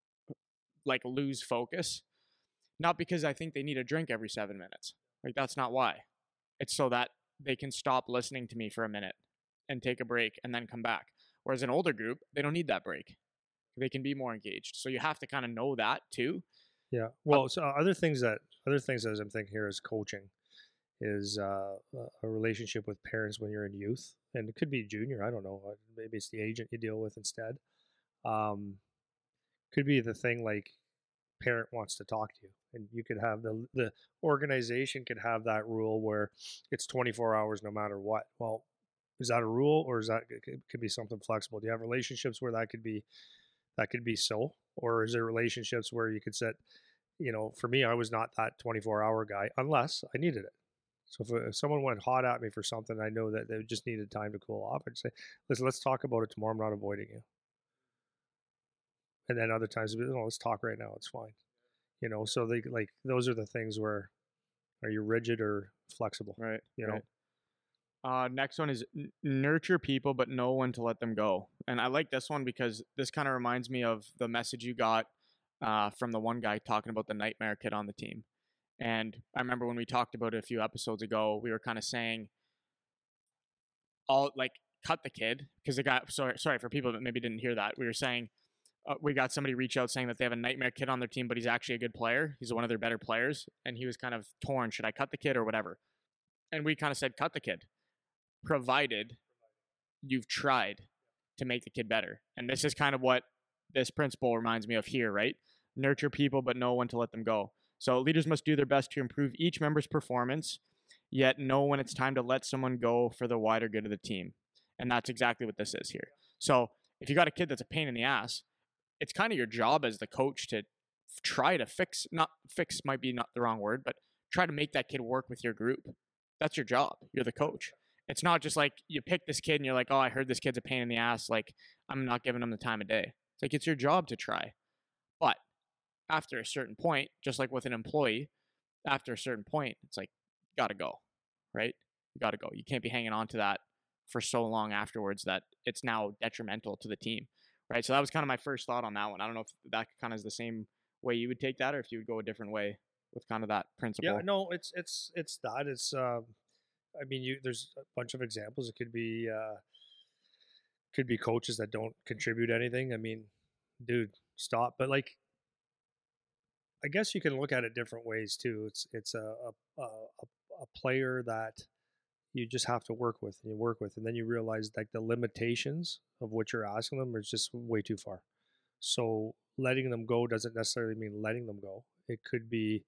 like lose focus, not because I think they need a drink every seven minutes. Like that's not why. It's so that they can stop listening to me for a minute and take a break and then come back. Whereas an older group, they don't need that break. They can be more engaged. So you have to kind of know that too. Yeah. Well, so other things that other things as I'm thinking here is coaching, is uh, a relationship with parents when you're in youth, and it could be junior. I don't know. uh, Maybe it's the agent you deal with instead. Um, could be the thing like parent wants to talk to you, and you could have the the organization could have that rule where it's twenty-four hours no matter what. Well, is that a rule or is that it could be something flexible? Do you have relationships where that could be that could be so, or is there relationships where you could set, you know, for me, I was not that twenty-four hour guy unless I needed it. So if, if someone went hot at me for something, I know that they just needed time to cool off. I'd say, listen, let's talk about it tomorrow. I'm not avoiding you. And then other times, no, let's talk right now. It's fine. You know, so they like those are the things where are you rigid or flexible? Right. You know, right. Uh, next one is n- nurture people, but know when to let them go. And I like this one because this kind of reminds me of the message you got uh, from the one guy talking about the nightmare kid on the team. And I remember when we talked about it a few episodes ago, we were kind of saying, all like cut the kid because the guy. Sorry, sorry for people that maybe didn't hear that. We were saying uh, we got somebody reach out saying that they have a nightmare kid on their team, but he's actually a good player. He's one of their better players. And he was kind of torn. Should I cut the kid or whatever? And we kind of said, cut the kid, provided you've tried to make the kid better. And this is kind of what this principle reminds me of here, right? Nurture people, but know when to let them go. So leaders must do their best to improve each member's performance, yet know when it's time to let someone go for the wider good of the team. And that's exactly what this is here. So if you got a kid that's a pain in the ass, it's kind of your job as the coach to try to fix, not fix might be not the wrong word, but try to make that kid work with your group. That's your job. You're the coach. It's not just like you pick this kid and you're like, oh, I heard this kid's a pain in the ass. Like, I'm not giving him the time of day. It's like, it's your job to try. But after a certain point, just like with an employee, after a certain point, it's like, you got to go, right? You got to go. You can't be hanging on to that for so long afterwards that it's now detrimental to the team, right? So that was kind of my first thought on that one. I don't know if that kind of is the same way you would take that, or if you would go a different way with kind of that principle. Yeah, no, it's it's it's that. It's um, I mean, you there's a bunch of examples. It could be uh, could be coaches that don't contribute anything. I mean, dude, stop. But like, I guess you can look at it different ways too. It's it's a a, a, a player that you just have to work with and you work with, and then you realize like the limitations of what you're asking them is just way too far. So letting them go doesn't necessarily mean letting them go. It could be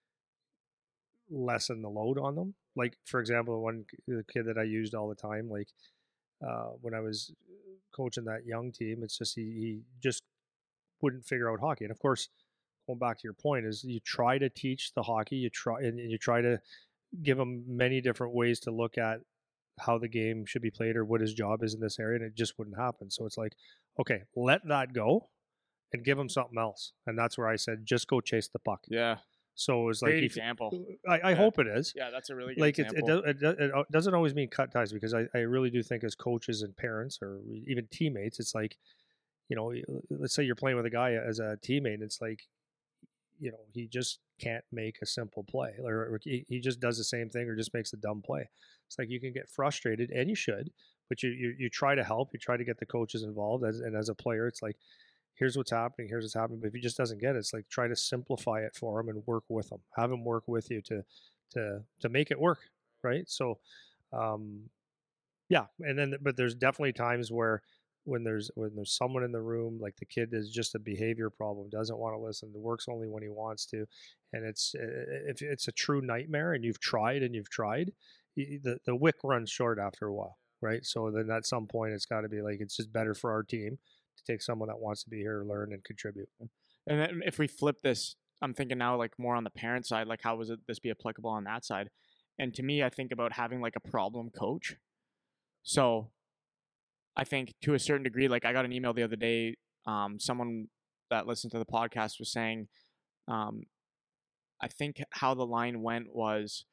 lessen the load on them. Like, for example, one the kid that I used all the time, like uh, when I was coaching that young team, it's just he, he just wouldn't figure out hockey. And of course, going back to your point, is you try to teach the hockey, you try and you try to give him many different ways to look at how the game should be played or what his job is in this area, and it just wouldn't happen. So it's like, okay, let that go and give him something else. And that's where I said, just go chase the puck. Yeah. So it was Great like, example. I, I yeah. hope it is. Yeah, that's a really good like example. it, it, it, it doesn't always mean cut ties, because I, I really do think as coaches and parents or even teammates, it's like, you know, let's say you're playing with a guy as a teammate, and it's like, you know, he just can't make a simple play, or, or he, he just does the same thing or just makes a dumb play. It's like you can get frustrated, and you should, but you you, you try to help, you try to get the coaches involved, as, and as a player, it's like, here's what's happening, here's what's happening. But if he just doesn't get it, it's like, try to simplify it for him and work with him, have him work with you to to to make it work, right? So, um, yeah, and then but there's definitely times where when there's when there's someone in the room, like the kid is just a behavior problem, doesn't want to listen, works only when he wants to, and it's if it's a true nightmare, and you've tried and you've tried, the the wick runs short after a while, right? So then at some point, it's got to be like, it's just better for our team to take someone that wants to be here, learn, and contribute. And then if we flip this, I'm thinking now like more on the parent side, like how would this be applicable on that side? And to me, I think about having like a problem coach. So I think to a certain degree, like I got an email the other day, um, someone that listened to the podcast was saying, um, I think how the line went was,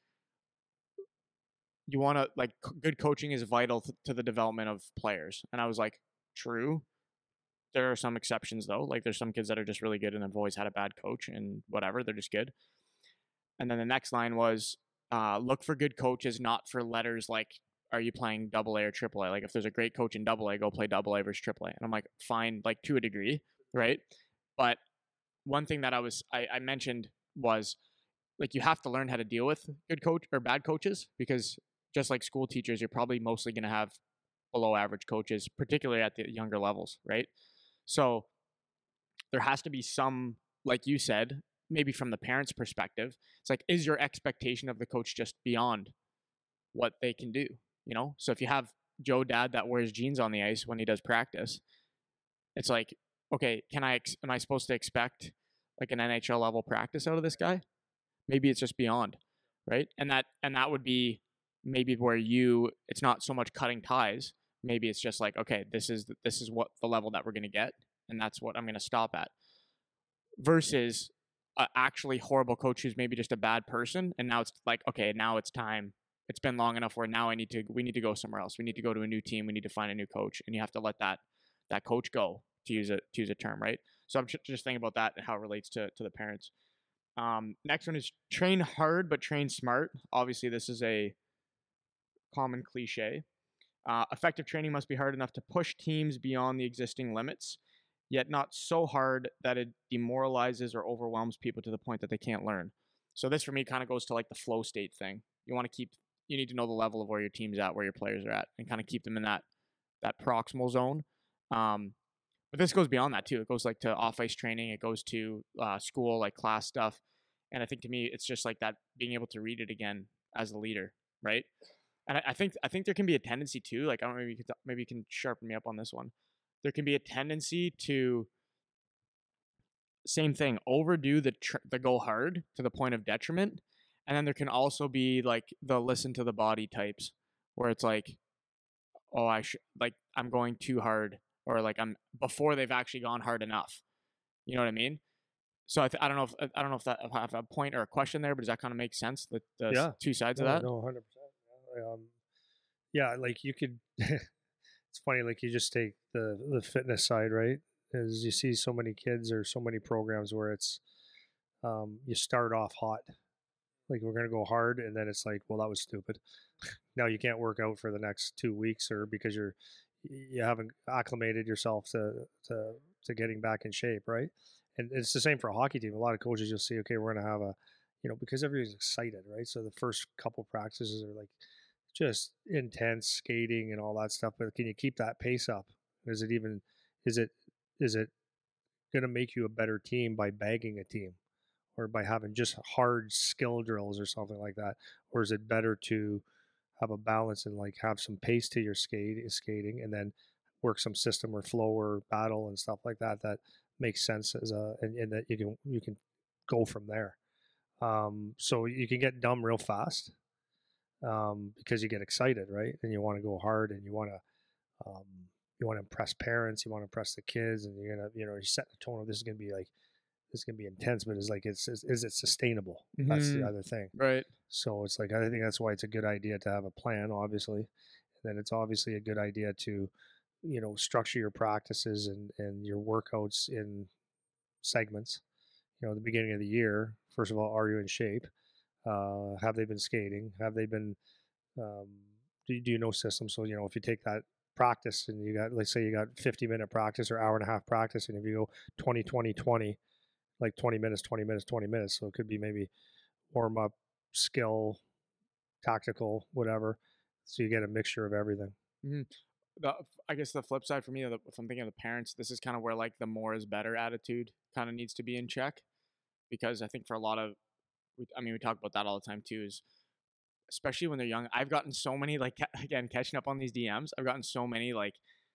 you want to like c- good coaching is vital th- to the development of players. And I was like, true. There are some exceptions though. Like there's some kids that are just really good and have always had a bad coach and whatever, they're just good. And then the next line was, uh, look for good coaches, not for letters like, are you playing double A or triple A? Like if there's a great coach in double A, go play double A versus triple A. And I'm like, fine, like to a degree, right? But one thing that I was I, I mentioned was like you have to learn how to deal with good coach or bad coaches, because just like school teachers, you're probably mostly going to have below average coaches, particularly at the younger levels, right? So there has to be some, like you said, maybe from the parents' perspective, it's like, is your expectation of the coach just beyond what they can do? You know, so if you have Joe Dad that wears jeans on the ice when he does practice, it's like, okay, can I, ex- am I supposed to expect like an N H L level practice out of this guy? Maybe it's just beyond, right? And that, and that would be maybe where you, it's not so much cutting ties. Maybe it's just like, okay, this is, this is what the level that we're going to get, and that's what I'm going to stop at, versus a actually horrible coach who's maybe just a bad person. And now it's like, okay, now it's time. It's been long enough where now I need to, we need to go somewhere else. We need to go to a new team. We need to find a new coach, and you have to let that, that coach go, to use a, to use a term, right? So I'm just thinking about that and how it relates to, to the parents. Um, next one is train hard, but train smart. Obviously this is a common cliche. Uh, effective training must be hard enough to push teams beyond the existing limits. yet not so hard that it demoralizes or overwhelms people to the point that they can't learn. So this for me kind of goes to like the flow state thing. You want to keep, you need to know the level of where your team's at, where your players are at, and kind of keep them in that that proximal zone. Um, but this goes beyond that too. It goes like to off ice training. It goes to uh, school, like class stuff. And I think to me, it's just like that being able to read it again as a leader, right? And I, I think I think there can be a tendency too. Like I don't know, maybe you can maybe you can sharpen me up on this one. There can be a tendency to same thing, overdo the tr- the go hard to the point of detriment, and then there can also be like the listen to the body types, where it's like, oh, I should like I'm going too hard, or like I'm before they've actually gone hard enough. You know what I mean? So I, th- I don't know if I don't know if that if I have a point or a question there, but does that kind of make sense? The, the Yeah. two sides no, of that. No, one hundred percent. Um, yeah, like you could. It's funny, like you just take the the fitness side, right? As you see so many kids or so many programs where it's um, you start off hot, like we're gonna go hard, and then it's like, well, that was stupid. Now you can't work out for the next two weeks, or because you're you haven't acclimated yourself to to to getting back in shape, right? And it's the same for a hockey team. A lot of coaches, you'll see, okay, we're gonna have a, you know, because everybody's excited, right? So the first couple practices are like just intense skating and all that stuff. But can you keep that pace up? Is it even is it is it going to make you a better team by bagging a team, or by having just hard skill drills or something like that? Or is it better to have a balance and like have some pace to your skate skating, and then work some system or flow or battle and stuff like that that makes sense as a and, and that you can you can go from there. Um, so you can get dumb real fast um, because you get excited, right? And you want to go hard, and you want to um, you want to impress parents, you want to impress the kids, and you're gonna you know you set the tone of this is gonna be like this is gonna be intense, but it's like it's is, is it sustainable? Mm-hmm. That's the other thing, right? So it's like I think that's why it's a good idea to have a plan, obviously, and then it's obviously a good idea to you know structure your practices and and your workouts in segments. You know, at the beginning of the year, first of all, are you in shape? Uh, have they been skating? Have they been? Um, do, do you know systems? So you know, if you take that practice and you got, let's say you got fifty minute practice or hour and a half practice, and if you go twenty, twenty, twenty, like twenty minutes, twenty minutes, twenty minutes, so it could be maybe warm up, skill, tactical, whatever. So you get a mixture of everything. Mm-hmm. The, I guess the flip side for me, if I'm thinking of the parents, this is kind of where like the more is better attitude kind of needs to be in check, because I think for a lot of, I mean, we talk about that all the time too, is especially when they're young. I've gotten so many, like, again, catching up on these D Ms, I've gotten so many like,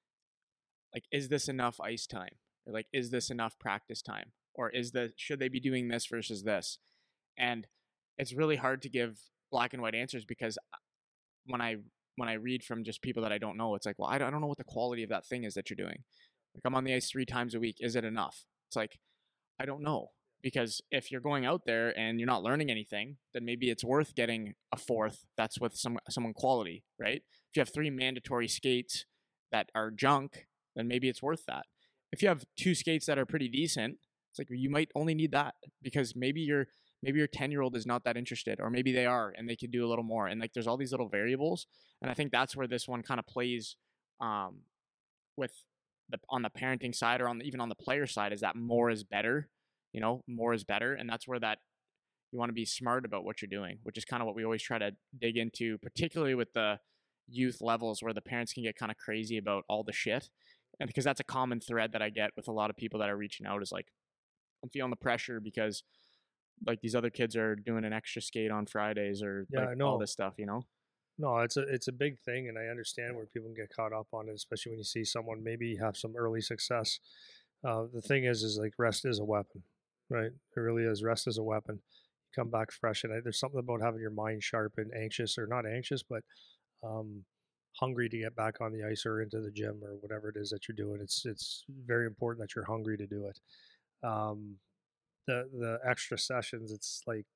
like, is this enough ice time? Or like, is this enough practice time? Or is the, should they be doing this versus this? And it's really hard to give black and white answers, because when I when I read from just people that I don't know, it's like, well, I don't, I don't know what the quality of that thing is that you're doing. Like, I'm on the ice three times a week. Is it enough? It's like, I don't know. Because if you're going out there and you're not learning anything, then maybe it's worth getting a fourth that's with some someone quality, right? If you have three mandatory skates that are junk, then maybe it's worth that. If you have two skates that are pretty decent, it's like you might only need that, because maybe you're maybe your ten year old is not that interested, or maybe they are and they could do a little more. And like, there's all these little variables. And I think that's where this one kind of plays um, with the, on the parenting side, or on the, even on the player side, is that more is better, you know, more is better. And that's where that you want to be smart about what you're doing, which is kind of what we always try to dig into, particularly with the youth levels where the parents can get kind of crazy about all the shit. And because that's a common thread that I get with a lot of people that are reaching out, is like, I'm feeling the pressure because like these other kids are doing an extra skate on Fridays, or yeah, like all this stuff, you know? No, it's a it's a big thing, and I understand where people can get caught up on it, especially when you see someone maybe have some early success. Uh, the thing is, is like rest is a weapon, right? It really is. Rest is a weapon. You come back fresh, and I, there's something about having your mind sharp and anxious, or not anxious, but um, hungry to get back on the ice or into the gym or whatever it is that you're doing. It's it's very important that you're hungry to do it. Um, the the extra sessions, it's like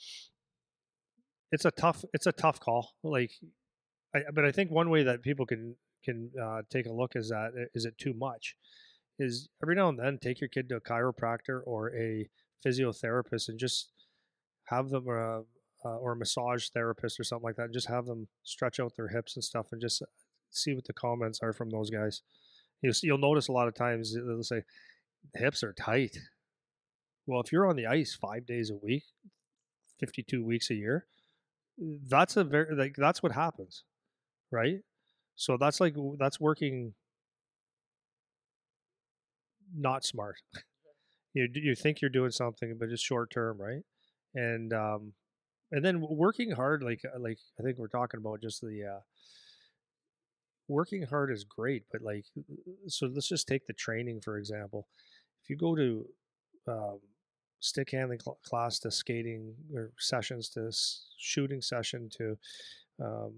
it's a tough it's a tough call. Like, I, but I think one way that people can can uh, take a look is that is it too much? Is every now and then take your kid to a chiropractor or a physiotherapist and just have them uh, uh, or a massage therapist or something like that, and just have them stretch out their hips and stuff, and just see what the comments are from those guys. You'll, you'll notice a lot of times they'll say, hips are tight. Well, if you're on the ice five days a week, fifty-two weeks a year, that's a very, like, that's what happens, right? So that's like, that's working not smart. you you think you're doing something, but it's short term, right? And um, and then working hard, like like I think we're talking about just the uh, working hard is great, but like, so let's just take the training for example. If you go to um, stick handling cl- class to skating or sessions to s- shooting session to um,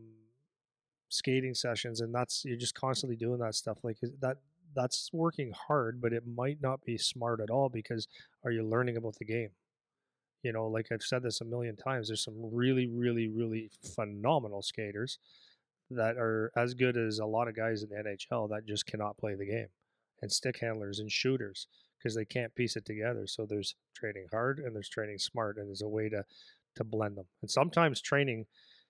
skating sessions, and that's you're just constantly doing that stuff like that that's working hard, but it might not be smart at all because are you learning about the game? You know, like I've said this a million times, there's some really, really, really phenomenal skaters that are as good as a lot of guys in the N H L that just cannot play the game, and stick handlers and shooters because they can't piece it together. So there's training hard and there's training smart, and there's a way to to blend them. And sometimes training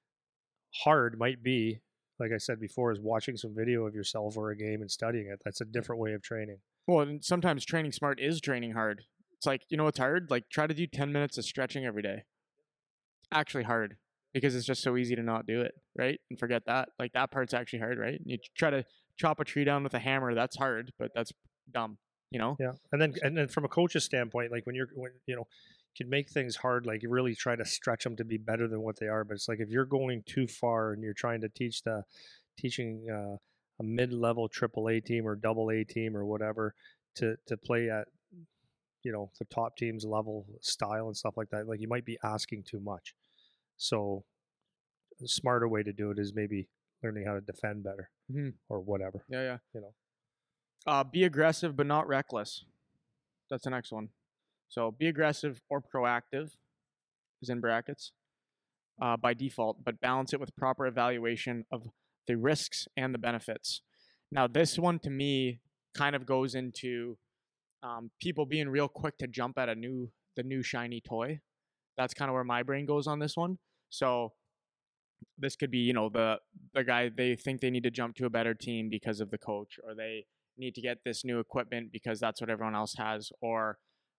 hard might be, like I said before, is watching some video of yourself or a game and studying it. That's a different way of training. Well, and sometimes training smart is training hard. It's like, you know what's hard? Like try to do ten minutes of stretching every day. Actually hard because it's just so easy to not do it, right? And forget that. Like that part's actually hard, right? You try to chop a tree down with a hammer, that's hard, but that's dumb, you know? Yeah. And then and then from a coach's standpoint, like when you're when you know, you can make things hard, like you really try to stretch them to be better than what they are. But it's like if you're going too far and you're trying to teach the teaching uh, a mid-level triple A team or double A team or whatever to to play at, you know, the top team's level style and stuff like that, like you might be asking too much. So a smarter way to do it is maybe learning how to defend better Mm-hmm. or whatever. Yeah, yeah. You know, Uh, be aggressive but not reckless. That's the next one. So be aggressive or proactive is in brackets uh, by default, but balance it with proper evaluation of the risks and the benefits. Now, this one to me kind of goes into um, people being real quick to jump at a new the new shiny toy. That's kind of where my brain goes on this one. So this could be, you know, the the guy, they think they need to jump to a better team because of the coach, or they need to get this new equipment because that's what everyone else has, or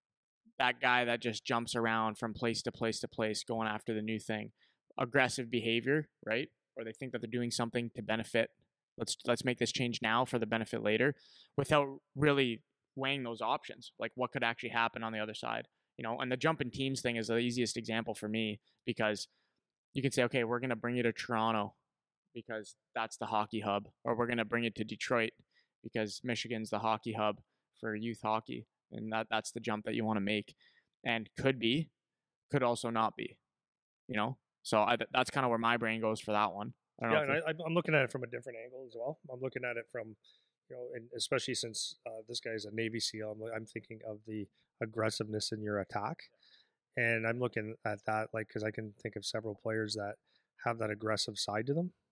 that guy that just jumps around from place to place to place going after the new thing. Aggressive behavior, right? Or they think that they're doing something to benefit. Let's let's make this change now for the benefit later, without really weighing those options. Like what could actually happen on the other side, you know? And the jump in teams thing is the easiest example for me because you can say, okay, we're going to bring you to Toronto because that's the hockey hub, or we're going to bring it to Detroit because Michigan's the hockey hub for youth hockey. And that that's the jump that you want to make, and could be, could also not be, you know? So I, that's kind of where my brain goes for that one. I don't yeah, know and if I, I'm looking at it from a different angle as well. I'm looking at it from, you know, and especially since uh, this guy's a Navy SEAL, I'm, I'm thinking of the aggressiveness in your attack. And I'm looking at that, like, because I can think of several players that have that aggressive side to them.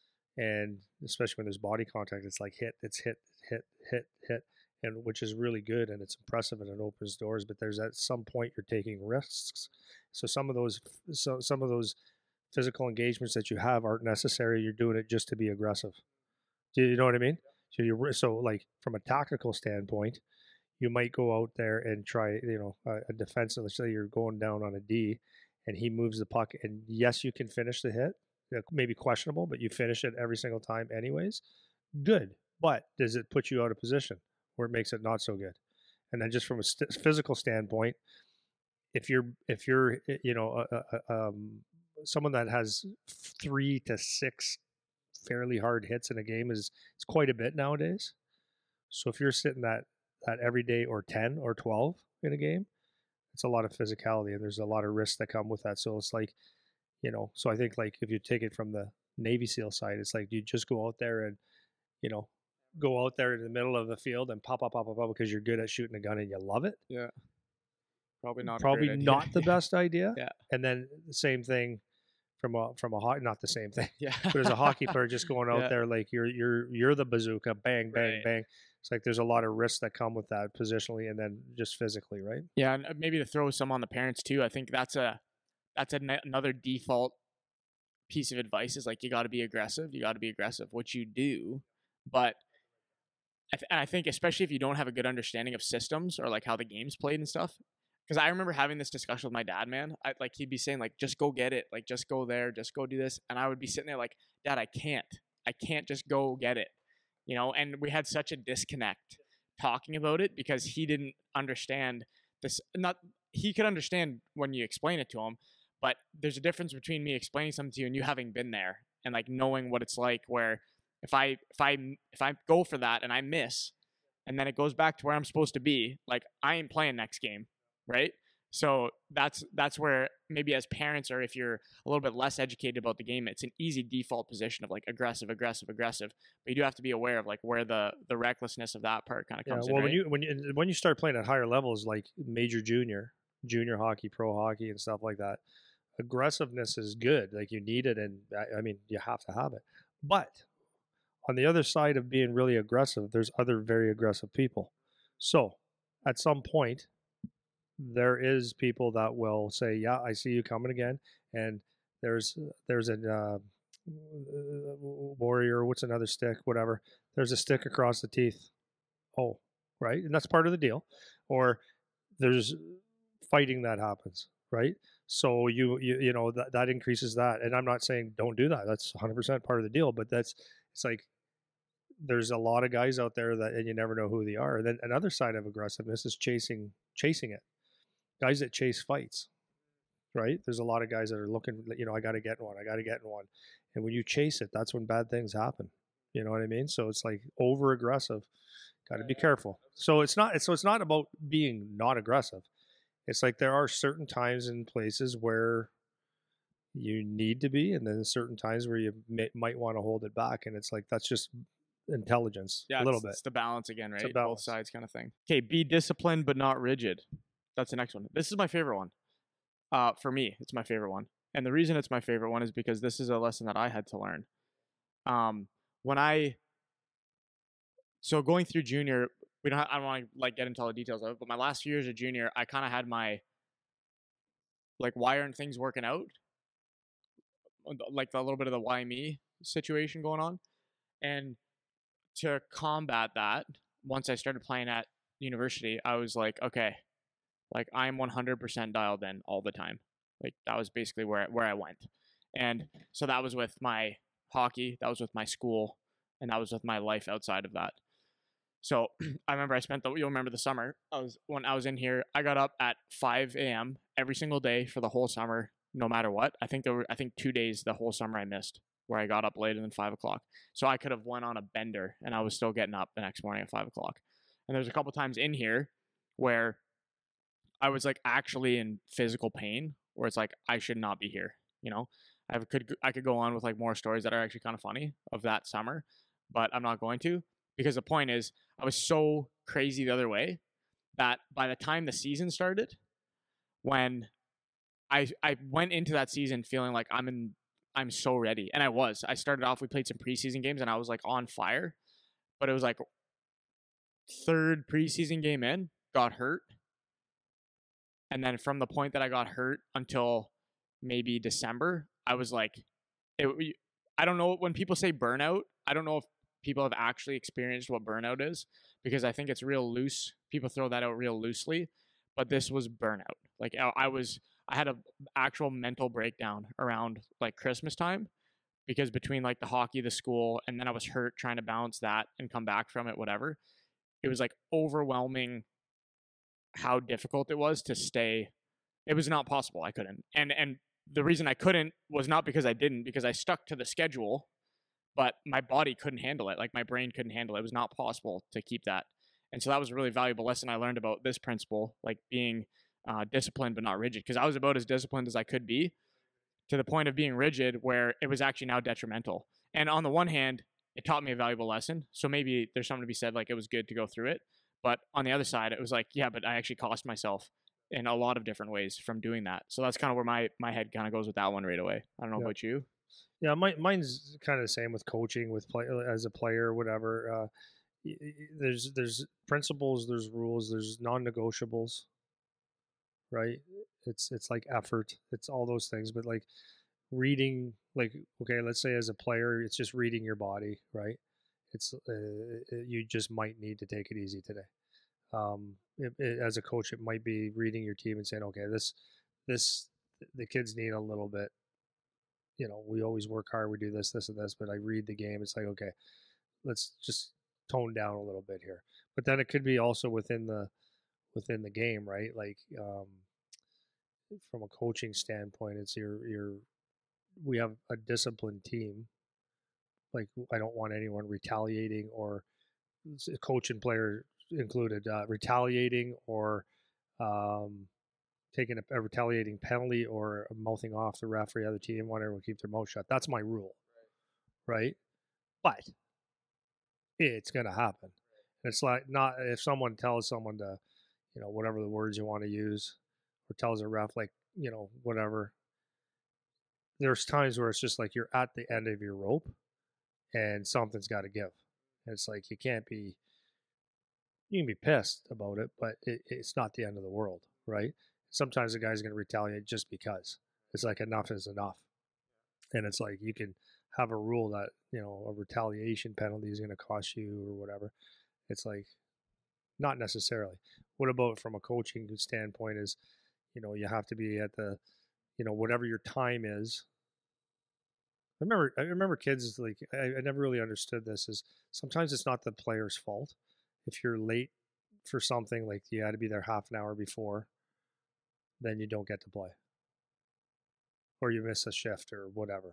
And especially when there's body contact, it's like hit, it's hit, hit, hit, hit, and which is really good and it's impressive and it opens doors. But there's at some point you're taking risks. So some of those, so some of those physical engagements that you have aren't necessary. You're doing it just to be aggressive. Do you know what I mean? So you so like from a tactical standpoint, you might go out there and try, you know, a, a defensive. Let's say you're going down on a D, and he moves the puck, and yes, you can finish the hit. Maybe questionable, but you finish it every single time, anyways. Good, but does it put you out of position where it makes it not so good? And then just from a st- physical standpoint, if you're if you're you know a, a, um, someone that has three to six fairly hard hits in a game is it's quite a bit nowadays. So if you're sitting that that every day or ten or twelve in a game, it's a lot of physicality and there's a lot of risks that come with that. So it's like, you know, so I think like if you take it from the Navy SEAL side, it's like you just go out there and, you know, go out there in the middle of the field and pop, pop, pop, pop, pop because you're good at shooting a gun and you love it. Yeah. Probably not. Probably a great not idea. the best idea. Yeah. And then the same thing from a from a hockey, not the same thing. Yeah. But as a hockey player, just going out Yeah. there like you're you're you're the bazooka, bang, bang, Right. bang. It's like there's a lot of risks that come with that positionally and then just physically, right? Yeah, and maybe to throw some on the parents too. I think that's a that's a, another default piece of advice is like you got to be aggressive. You got to be aggressive, which you do, but I th- and I think especially if you don't have a good understanding of systems or like how the game's played and stuff. Because I remember having this discussion with my dad, man. I, like he'd be saying like, just go get it, like just go there, just go do this, and I would be sitting there like, Dad, I can't, I can't just go get it, you know. And we had such a disconnect talking about it because he didn't understand this. Not he could understand when you explain it to him, but there's a difference between me explaining something to you and you having been there and like knowing what it's like. Where if I if I if I go for that and I miss, and then it goes back to where I'm supposed to be, like I ain't playing next game. Right. So that's that's where maybe as parents, or if you're a little bit less educated about the game, it's an easy default position of like aggressive, aggressive, aggressive. But you do have to be aware of like where the the recklessness of that part kind of Yeah, comes well, in. when Right? you when you when you start playing at higher levels, like major, junior, junior hockey, pro hockey, and stuff like that, aggressiveness is good. Like you need it, and I, I mean you have to have it. But on the other side of being really aggressive, there's other very aggressive people. So at some point, there is people that will say, "Yeah, I see you coming again," and there's there's a uh, warrior. What's another stick? Whatever. There's a stick across the teeth. Oh, right, and that's part of the deal. Or there's fighting that happens, right? So you you you know that that increases that, and I'm not saying don't do that. That's one hundred percent part of the deal. But that's it's like there's a lot of guys out there that, and you never know who they are. And then another side of aggressiveness is chasing chasing it. Guys that chase fights, right? There's a lot of guys that are looking, you know, I got to get in one, I got to get in one. And when you chase it, that's when bad things happen. You know what I mean? So it's like over aggressive. Got to be careful. So it's not, so it's not about being not aggressive. It's like there are certain times and places where you need to be, and then certain times where you may, might want to hold it back. And it's like, that's just intelligence Yeah, a little it's, bit. it's the balance again, right? Both balance. sides kind of thing. Okay, be disciplined but not rigid. That's the next one. This is my favorite one. Uh, for me, it's my favorite one. And the reason it's my favorite one is because this is a lesson that I had to learn. Um, when I, so going through junior, we don't, have, I don't want to like get into all the details of it, but my last few years of junior, I kind of had my, like, why aren't things working out? Like a little bit of the why me situation going on. And to combat that, once I started playing at university, I was like, okay, like I'm one hundred percent dialed in all the time. Like that was basically where where I went. And so that was with my hockey, that was with my school, and that was with my life outside of that. So I remember I spent the you'll remember the summer. I was when I was in here, I got up at five a.m. every single day for the whole summer, no matter what. I think there were I think two days the whole summer I missed where I got up later than five o'clock. So I could have went on a bender and I was still getting up the next morning at five o'clock. And there's a couple times in here where I was like actually in physical pain, where it's like I should not be here. You know, I could I could go on with like more stories that are actually kind of funny of that summer, but I'm not going to, because the point is I was so crazy the other way that by the time the season started, when I I went into that season feeling like I'm in I'm so ready, and I was. I started off, we played some preseason games and I was like on fire, but it was like third preseason game in, got hurt. And then from the point that I got hurt until maybe December, I was like, it, I don't know, when people say burnout, I don't know if people have actually experienced what burnout is, because I think it's real loose. People throw that out real loosely, but this was burnout. Like I, I was, I had a actual mental breakdown around like Christmas time, because between like the hockey, the school, and then I was hurt trying to balance that and come back from it, whatever. It was like overwhelming how difficult it was to stay. It was not possible. I couldn't. And and the reason I couldn't was not because I didn't, because I stuck to the schedule, but my body couldn't handle it. Like my brain couldn't handle it. It was not possible to keep that. And so that was a really valuable lesson I learned about this principle, like being uh, disciplined but not rigid, because I was about as disciplined as I could be, to the point of being rigid where it was actually now detrimental. And on the one hand, it taught me a valuable lesson. So maybe there's something to be said, like it was good to go through it. But on the other side, it was like, yeah, but I actually cost myself in a lot of different ways from doing that. So that's kind of where my, my head kind of goes with that one right away. I don't know Yeah. about you. Yeah, my, mine's kind of the same with coaching, with play as a player, whatever. Uh, there's there's principles, there's rules, there's non-negotiables, right? It's it's like effort, it's all those things. But like reading, like okay, let's say as a player, it's just reading your body, right? it's uh, you just might need to take it easy today. Um, it, it, as a coach, it might be reading your team and saying, okay, this this the kids need a little bit. You know, we always work hard, we do this, this, and this, but I read the game. It's like, okay, let's just tone down a little bit here. But then it could be also within the within the game, right? Like um, from a coaching standpoint, it's your your we have a disciplined team. Like I don't want anyone retaliating or coach and player included uh, retaliating or um, taking a, a retaliating penalty or mouthing off the referee, other team, want everyone to keep their mouth shut. That's my rule, right? But it's going to happen. It's like not if someone tells someone to, you know, whatever the words you want to use, or tells a ref like, you know, whatever. There's times where it's just like you're at the end of your rope, and something's got to give. And it's like you can't be. You can be pissed about it, but it, it's not the end of the world, right? Sometimes the guy's going to retaliate just because. It's like enough is enough. And it's like you can have a rule that, you know, a retaliation penalty is going to cost you or whatever. It's like not necessarily. What about from a coaching standpoint is, you know, you have to be at the, you know, whatever your time is. I remember I remember kids like I, I never really understood this is sometimes it's not the player's fault. If you're late for something, like you had to be there half an hour before, then you don't get to play. Or you miss a shift or whatever.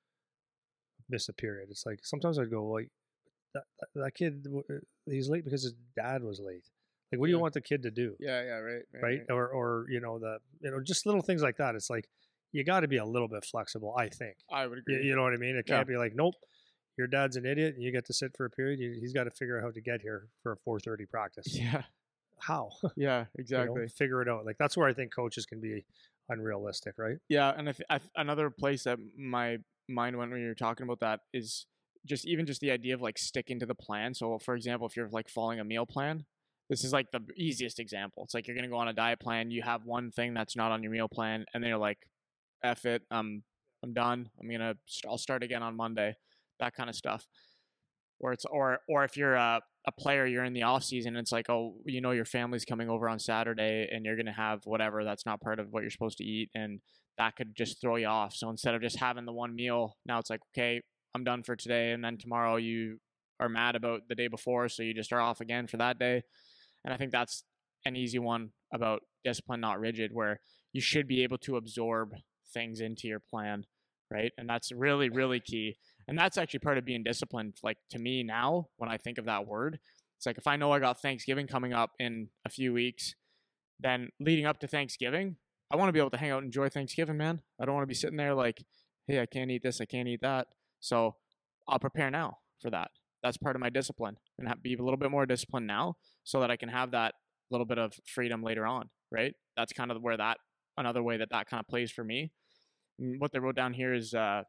Miss a period. It's like sometimes I'd go like that, that, that kid, he's late because his dad was late. Like, what do you Yeah. want the kid to do? Yeah, yeah, right, right, Right? right. Or, or you know, the you know, just little things like that. It's like you got to be a little bit flexible, I think. I would You, agree. you know what I mean? It Yeah. can't be like, nope, your dad's an idiot and you get to sit for a period. You, he's got to figure out how to get here for a four thirty practice. Yeah, How? yeah, You exactly. know, figure it out. Like that's where I think coaches can be unrealistic, right? Yeah, and I th- I th- another place that my mind went when you were talking about that is just even just the idea of like sticking to the plan. So, for example, if you're like following a meal plan, this is like the easiest example. It's like you're gonna go on a diet plan. You have one thing that's not on your meal plan, and then you're like, "F it, I'm I'm done. I'm gonna st- I'll start again on Monday." That kind of stuff. Or it's or or if you're a, a player, you're in the off season. It's like, oh, you know, your family's coming over on Saturday, and you're gonna have whatever that's not part of what you're supposed to eat, and that could just throw you off. So instead of just having the one meal, now it's like, okay, I'm done for today, and then tomorrow you are mad about the day before, so you just are off again for that day. And I think that's an easy one about discipline, not rigid, where you should be able to absorb things into your plan, right? And that's really, really key. And that's actually part of being disciplined. Like to me now, when I think of that word, it's like if I know I got Thanksgiving coming up in a few weeks, then leading up to Thanksgiving, I want to be able to hang out and enjoy Thanksgiving, man. I don't want to be sitting there like, hey, I can't eat this, I can't eat that. So I'll prepare now for that. That's part of my discipline, and have, be a little bit more disciplined now so that I can have that little bit of freedom later on, right? That's kind of where that, another way that that kind of plays for me. And what they wrote down here is uh,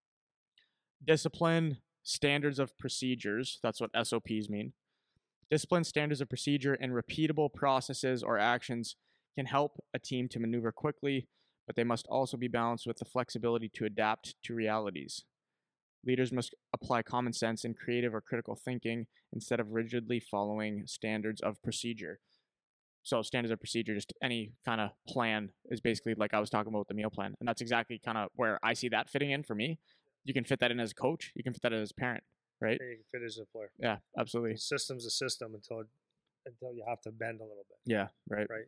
discipline, standards of procedures. That's what S O Ps mean. Discipline, standards of procedure, and repeatable processes or actions can help a team to maneuver quickly, but they must also be balanced with the flexibility to adapt to realities. Leaders must apply common sense and creative or critical thinking instead of rigidly following standards of procedure. So standards of procedure, just any kind of plan is basically like I was talking about with the meal plan. And that's exactly kind of where I see that fitting in for me. You can fit that in as a coach. You can fit that as a parent, right? You can fit as a player. Yeah, absolutely. The system's a system until until you have to bend a little bit. Yeah, right. Right.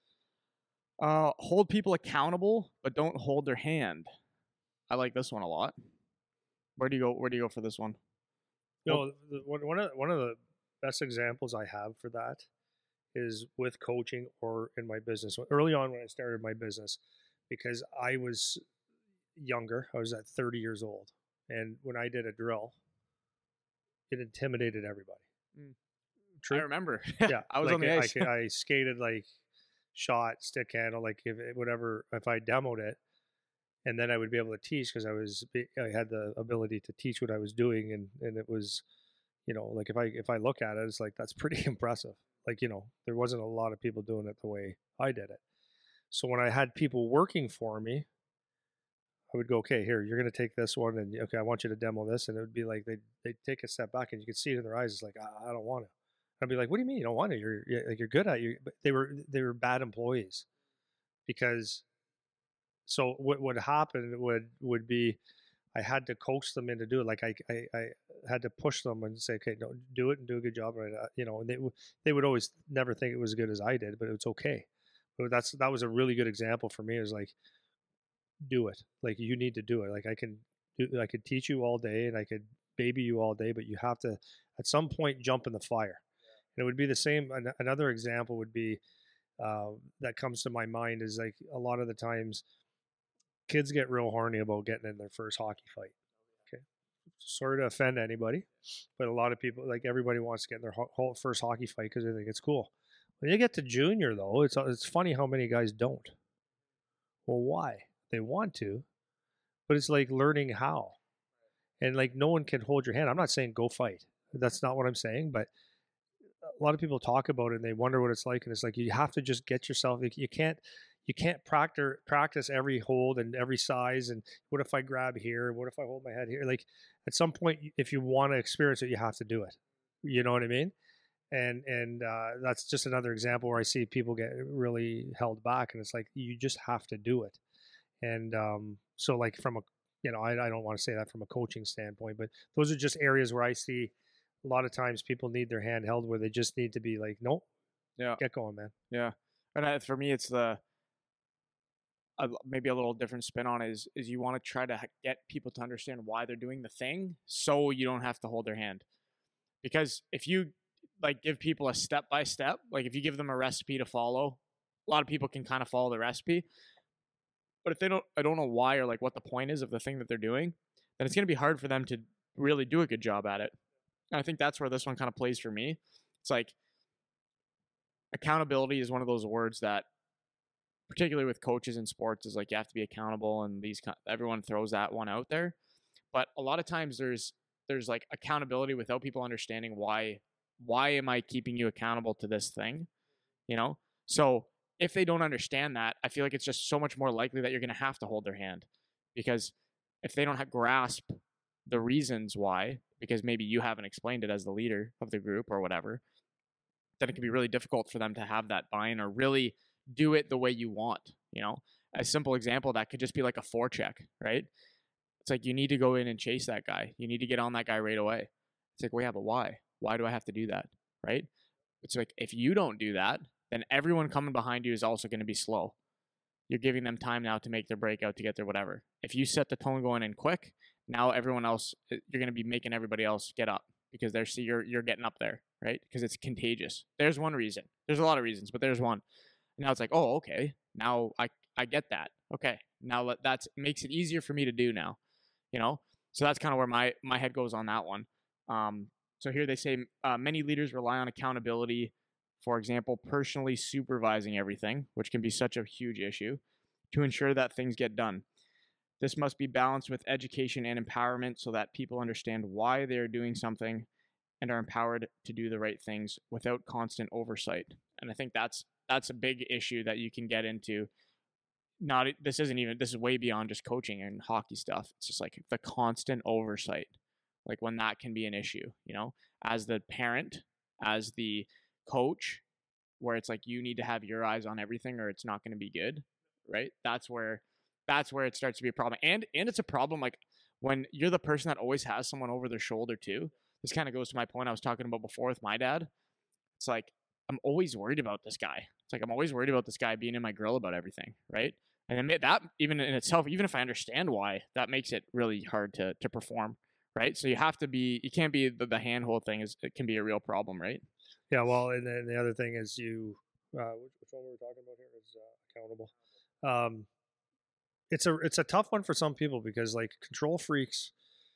Uh, hold people accountable, but don't hold their hand. I like this one a lot. Where do you go? Where do you go for this one? You know, the, one one of one of the best examples I have for that is with coaching or in my business. Early on when I started my business, because I was younger, I was at thirty years old, and when I did a drill, it intimidated everybody. Mm. True. I remember. Yeah, I was like on the I, ice. I, I skated like shot, stick handle, like if whatever. If I demoed it, and then I would be able to teach because I was I had the ability to teach what I was doing, and and it was, you know, like if I if I look at it, it's like that's pretty impressive. Like, you know, there wasn't a lot of people doing it the way I did it. So when I had people working for me, I would go, okay, here, you're going to take this one, and okay, I want you to demo this, and it would be like they they take a step back, and you could see it in their eyes. It's like, I, I don't want to. I'd be like, what do you mean you don't want to? You're, you're like you're good at it. But they were they were bad employees, because so what would happen would would be, I had to coach them into do it. Like I, I, I had to push them and say, okay, no, do it and do a good job, right? Uh, you know, and they they would always never think it was as good as I did, but it's okay. But that's that was a really good example for me. Is like, do it. Like you need to do it. Like I can do, I could teach you all day and I could baby you all day, but you have to at some point jump in the fire. And it would be the same. An, another example would be uh, that comes to my mind is like a lot of the times kids get real horny about getting in their first hockey fight. Okay. Sorry to offend anybody, but a lot of people, like everybody wants to get in their ho- first hockey fight because they think it's cool. When you get to junior though, it's it's funny how many guys don't. Well, why? They want to, but it's like learning how. And like no one can hold your hand. I'm not saying go fight. That's not what I'm saying, but a lot of people talk about it and they wonder what it's like, and it's like you have to just get yourself, you can't you can't practice practice every hold and every size, and what if I grab here, what if I hold my head here. Like at some point, if you want to experience it, you have to do it. You know what I mean? And and uh, that's just another example where I see people get really held back, and it's like you just have to do it. And um, so like from a, you know, I, I don't want to say that from a coaching standpoint, but those are just areas where I see a lot of times people need their hand held, where they just need to be like, nope, yeah, get going, man. Yeah, and I, for me, it's the uh, maybe a little different spin on it is is you want to try to get people to understand why they're doing the thing, so you don't have to hold their hand. Because if you like give people a step by step, like if you give them a recipe to follow, a lot of people can kind of follow the recipe. But if they don't, I don't know why or like what the point is of the thing that they're doing, then it's going to be hard for them to really do a good job at it. And I think that's where this one kind of plays for me. It's like accountability is one of those words that, particularly with coaches in sports, is like you have to be accountable, and these everyone throws that one out there. But a lot of times there's there's like accountability without people understanding why why am I keeping you accountable to this thing, you know? So if they don't understand that, I feel like it's just so much more likely that you're going to have to hold their hand, because if they don't have grasp the reasons why, because maybe you haven't explained it as the leader of the group or whatever, then it can be really difficult for them to have that buy-in or really do it the way you want. You know, a simple example that could just be like a forecheck, right? It's like you need to go in and chase that guy. You need to get on that guy right away. It's like, well, yeah, but why? Why do I have to do that, right? It's like if you don't do that, then everyone coming behind you is also going to be slow. You're giving them time now to make their breakout, to get their whatever. If you set the tone going in quick, now everyone else, you're going to be making everybody else get up because they're see you're you're getting up there, right? Because it's contagious. There's one reason. There's a lot of reasons, but there's one. And now it's like, oh, okay. Now I I get that. Okay. Now that that's makes it easier for me to do now, you know. So that's kind of where my my head goes on that one. Um, so here they say uh, many leaders rely on accountability. For example, personally supervising everything, which can be such a huge issue, to ensure that things get done. This must be balanced with education and empowerment so that people understand why they are doing something and are empowered to do the right things without constant oversight. And I think that's that's a big issue that you can get into. Not this isn't even this is way beyond just coaching and hockey stuff. It's just like the constant oversight, like when that can be an issue, you know, as the parent, as the coach, where it's like you need to have your eyes on everything or it's not going to be good, right? That's where that's where it starts to be a problem. And and it's a problem like when you're the person that always has someone over their shoulder too. This kind of goes to my point I was talking about before with my dad. It's like I'm always worried about this guy. It's like I'm always worried about this guy being in my grill about everything, right? And that even in itself, even if I understand why, that makes it really hard to to perform, right? So you have to be, you can't be the, the handhold thing is it can be a real problem, right? Yeah, well, and then the other thing is you, uh, which, which one we were talking about here is uh, accountable. Um, it's a it's a tough one for some people because like control freaks,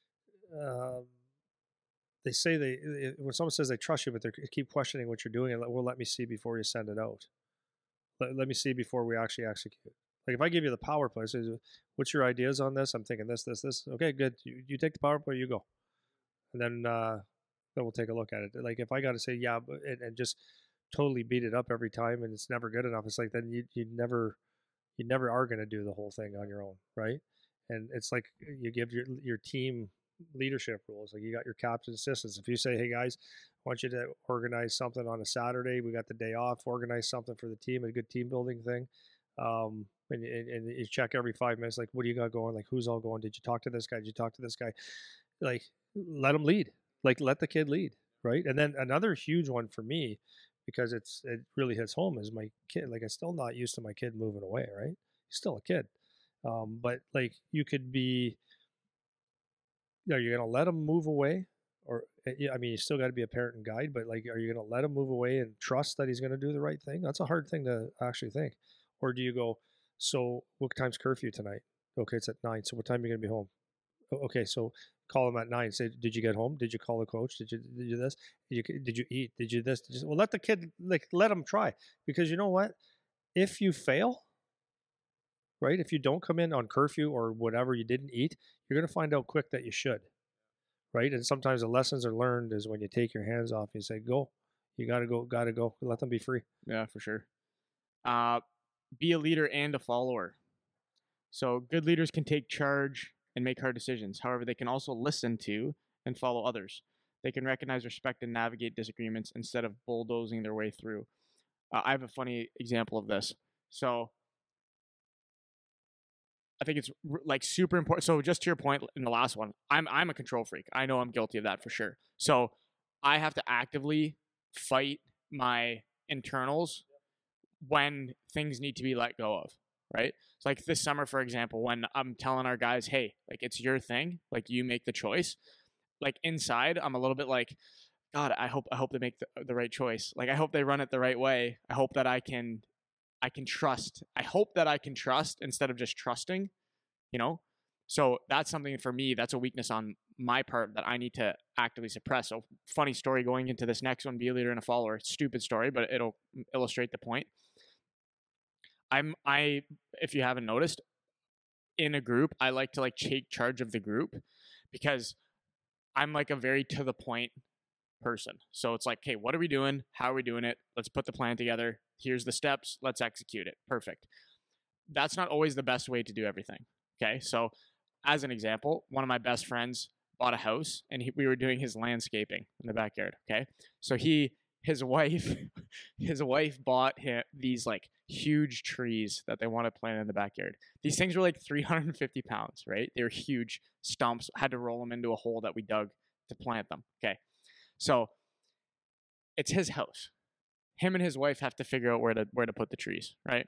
um, they say they when someone says they trust you, but they keep questioning what you're doing and well, let me see before you send it out. Let, let me see before we actually execute. Like if I give you the PowerPoint, say, what's your ideas on this? I'm thinking this, this, this. Okay, good. You, you take the PowerPoint, you go, and then. Uh, then we'll take a look at it. Like if I got to say yeah, but and, and just totally beat it up every time, and it's never good enough. It's like then you you never you never are going to do the whole thing on your own, right? And it's like you give your your team leadership rules. Like you got your captain assistants. If you say, hey guys, I want you to organize something on a Saturday, we got the day off, organize something for the team, a good team building thing. Um, and, and, and you check every five minutes, like, what do you got going? Like, who's all going? Did you talk to this guy? Did you talk to this guy? Like, let them lead. Like, let the kid lead, right? And then another huge one for me, because it's it really hits home, is my kid. Like, I'm still not used to my kid moving away, right? He's still a kid. Um, but like, you could be, are you going to let him move away? Or, I mean, you still got to be a parent and guide, but like, are you going to let him move away and trust that he's going to do the right thing? That's a hard thing to actually think. Or do you go, so what time's curfew tonight? Okay, it's at nine. So what time are you going to be home? Okay, so call him at nine. Say, did you get home? Did you call the coach? Did you did you this? Did you did you eat? Did you this? Did you, well, let the kid, like, let him try, because you know what? If you fail, right? If you don't come in on curfew or whatever, you didn't eat, you're going to find out quick that you should, right? And sometimes the lessons are learned is when you take your hands off, you say, go, you got to go, got to go. Let them be free. Yeah, for sure. Uh, be a leader and a follower. So good leaders can take charge and make hard decisions. However, they can also listen to and follow others. They can recognize, respect, and navigate disagreements instead of bulldozing their way through. Uh, I have a funny example of this. So I think it's r- like super important. So just to your point in the last one, I'm I'm a control freak. I know I'm guilty of that for sure. So I have to actively fight my internals when things need to be let go of, right? It's like this summer, for example, when I'm telling our guys, hey, like, it's your thing, like, you make the choice. Like, inside, I'm a little bit like, God, I hope I hope they make the, the right choice. Like, I hope they run it the right way. I hope that I can I can trust. I hope that I can trust instead of just trusting, you know? So that's something for me, that's a weakness on my part that I need to actively suppress. So funny story going into this next one, be a leader and a follower. Stupid story, but it'll illustrate the point. I'm I if you haven't noticed, in a group, I like to like take charge of the group because I'm like a very to the point person. So it's like, okay, what are we doing? How are we doing it? Let's put the plan together. Here's the steps. Let's execute it. Perfect. That's not always the best way to do everything. Okay. So as an example, one of my best friends bought a house and he, we were doing his landscaping in the backyard. Okay. So he, his wife, his wife bought him these like huge trees that they want to plant in the backyard. These things were like three hundred fifty pounds, right? They were huge stumps, had to roll them into a hole that we dug to plant them. Okay. So it's his house. Him and his wife have to figure out where to where to put the trees, right?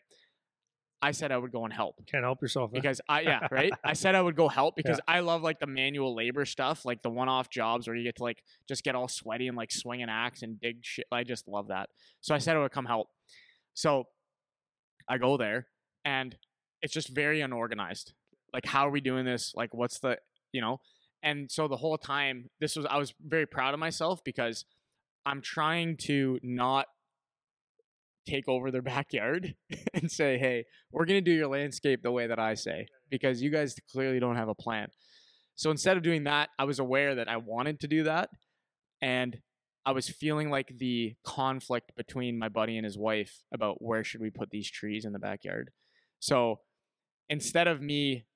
I said I would go and help. Can't help yourself. Huh? Because I, yeah, right? I said I would go help because yeah. I love like the manual labor stuff, like the one-off jobs where you get to like just get all sweaty and like swing an axe and dig shit. I just love that. So I said I would come help. So I go there and it's just very unorganized. Like, how are we doing this? Like, what's the, you know? And so the whole time, this was, I was very proud of myself because I'm trying to not take over their backyard and say, hey, we're going to do your landscape the way that I say, because you guys clearly don't have a plan. So instead of doing that, I was aware that I wanted to do that. And I was feeling like the conflict between my buddy and his wife about where should we put these trees in the backyard. So instead of me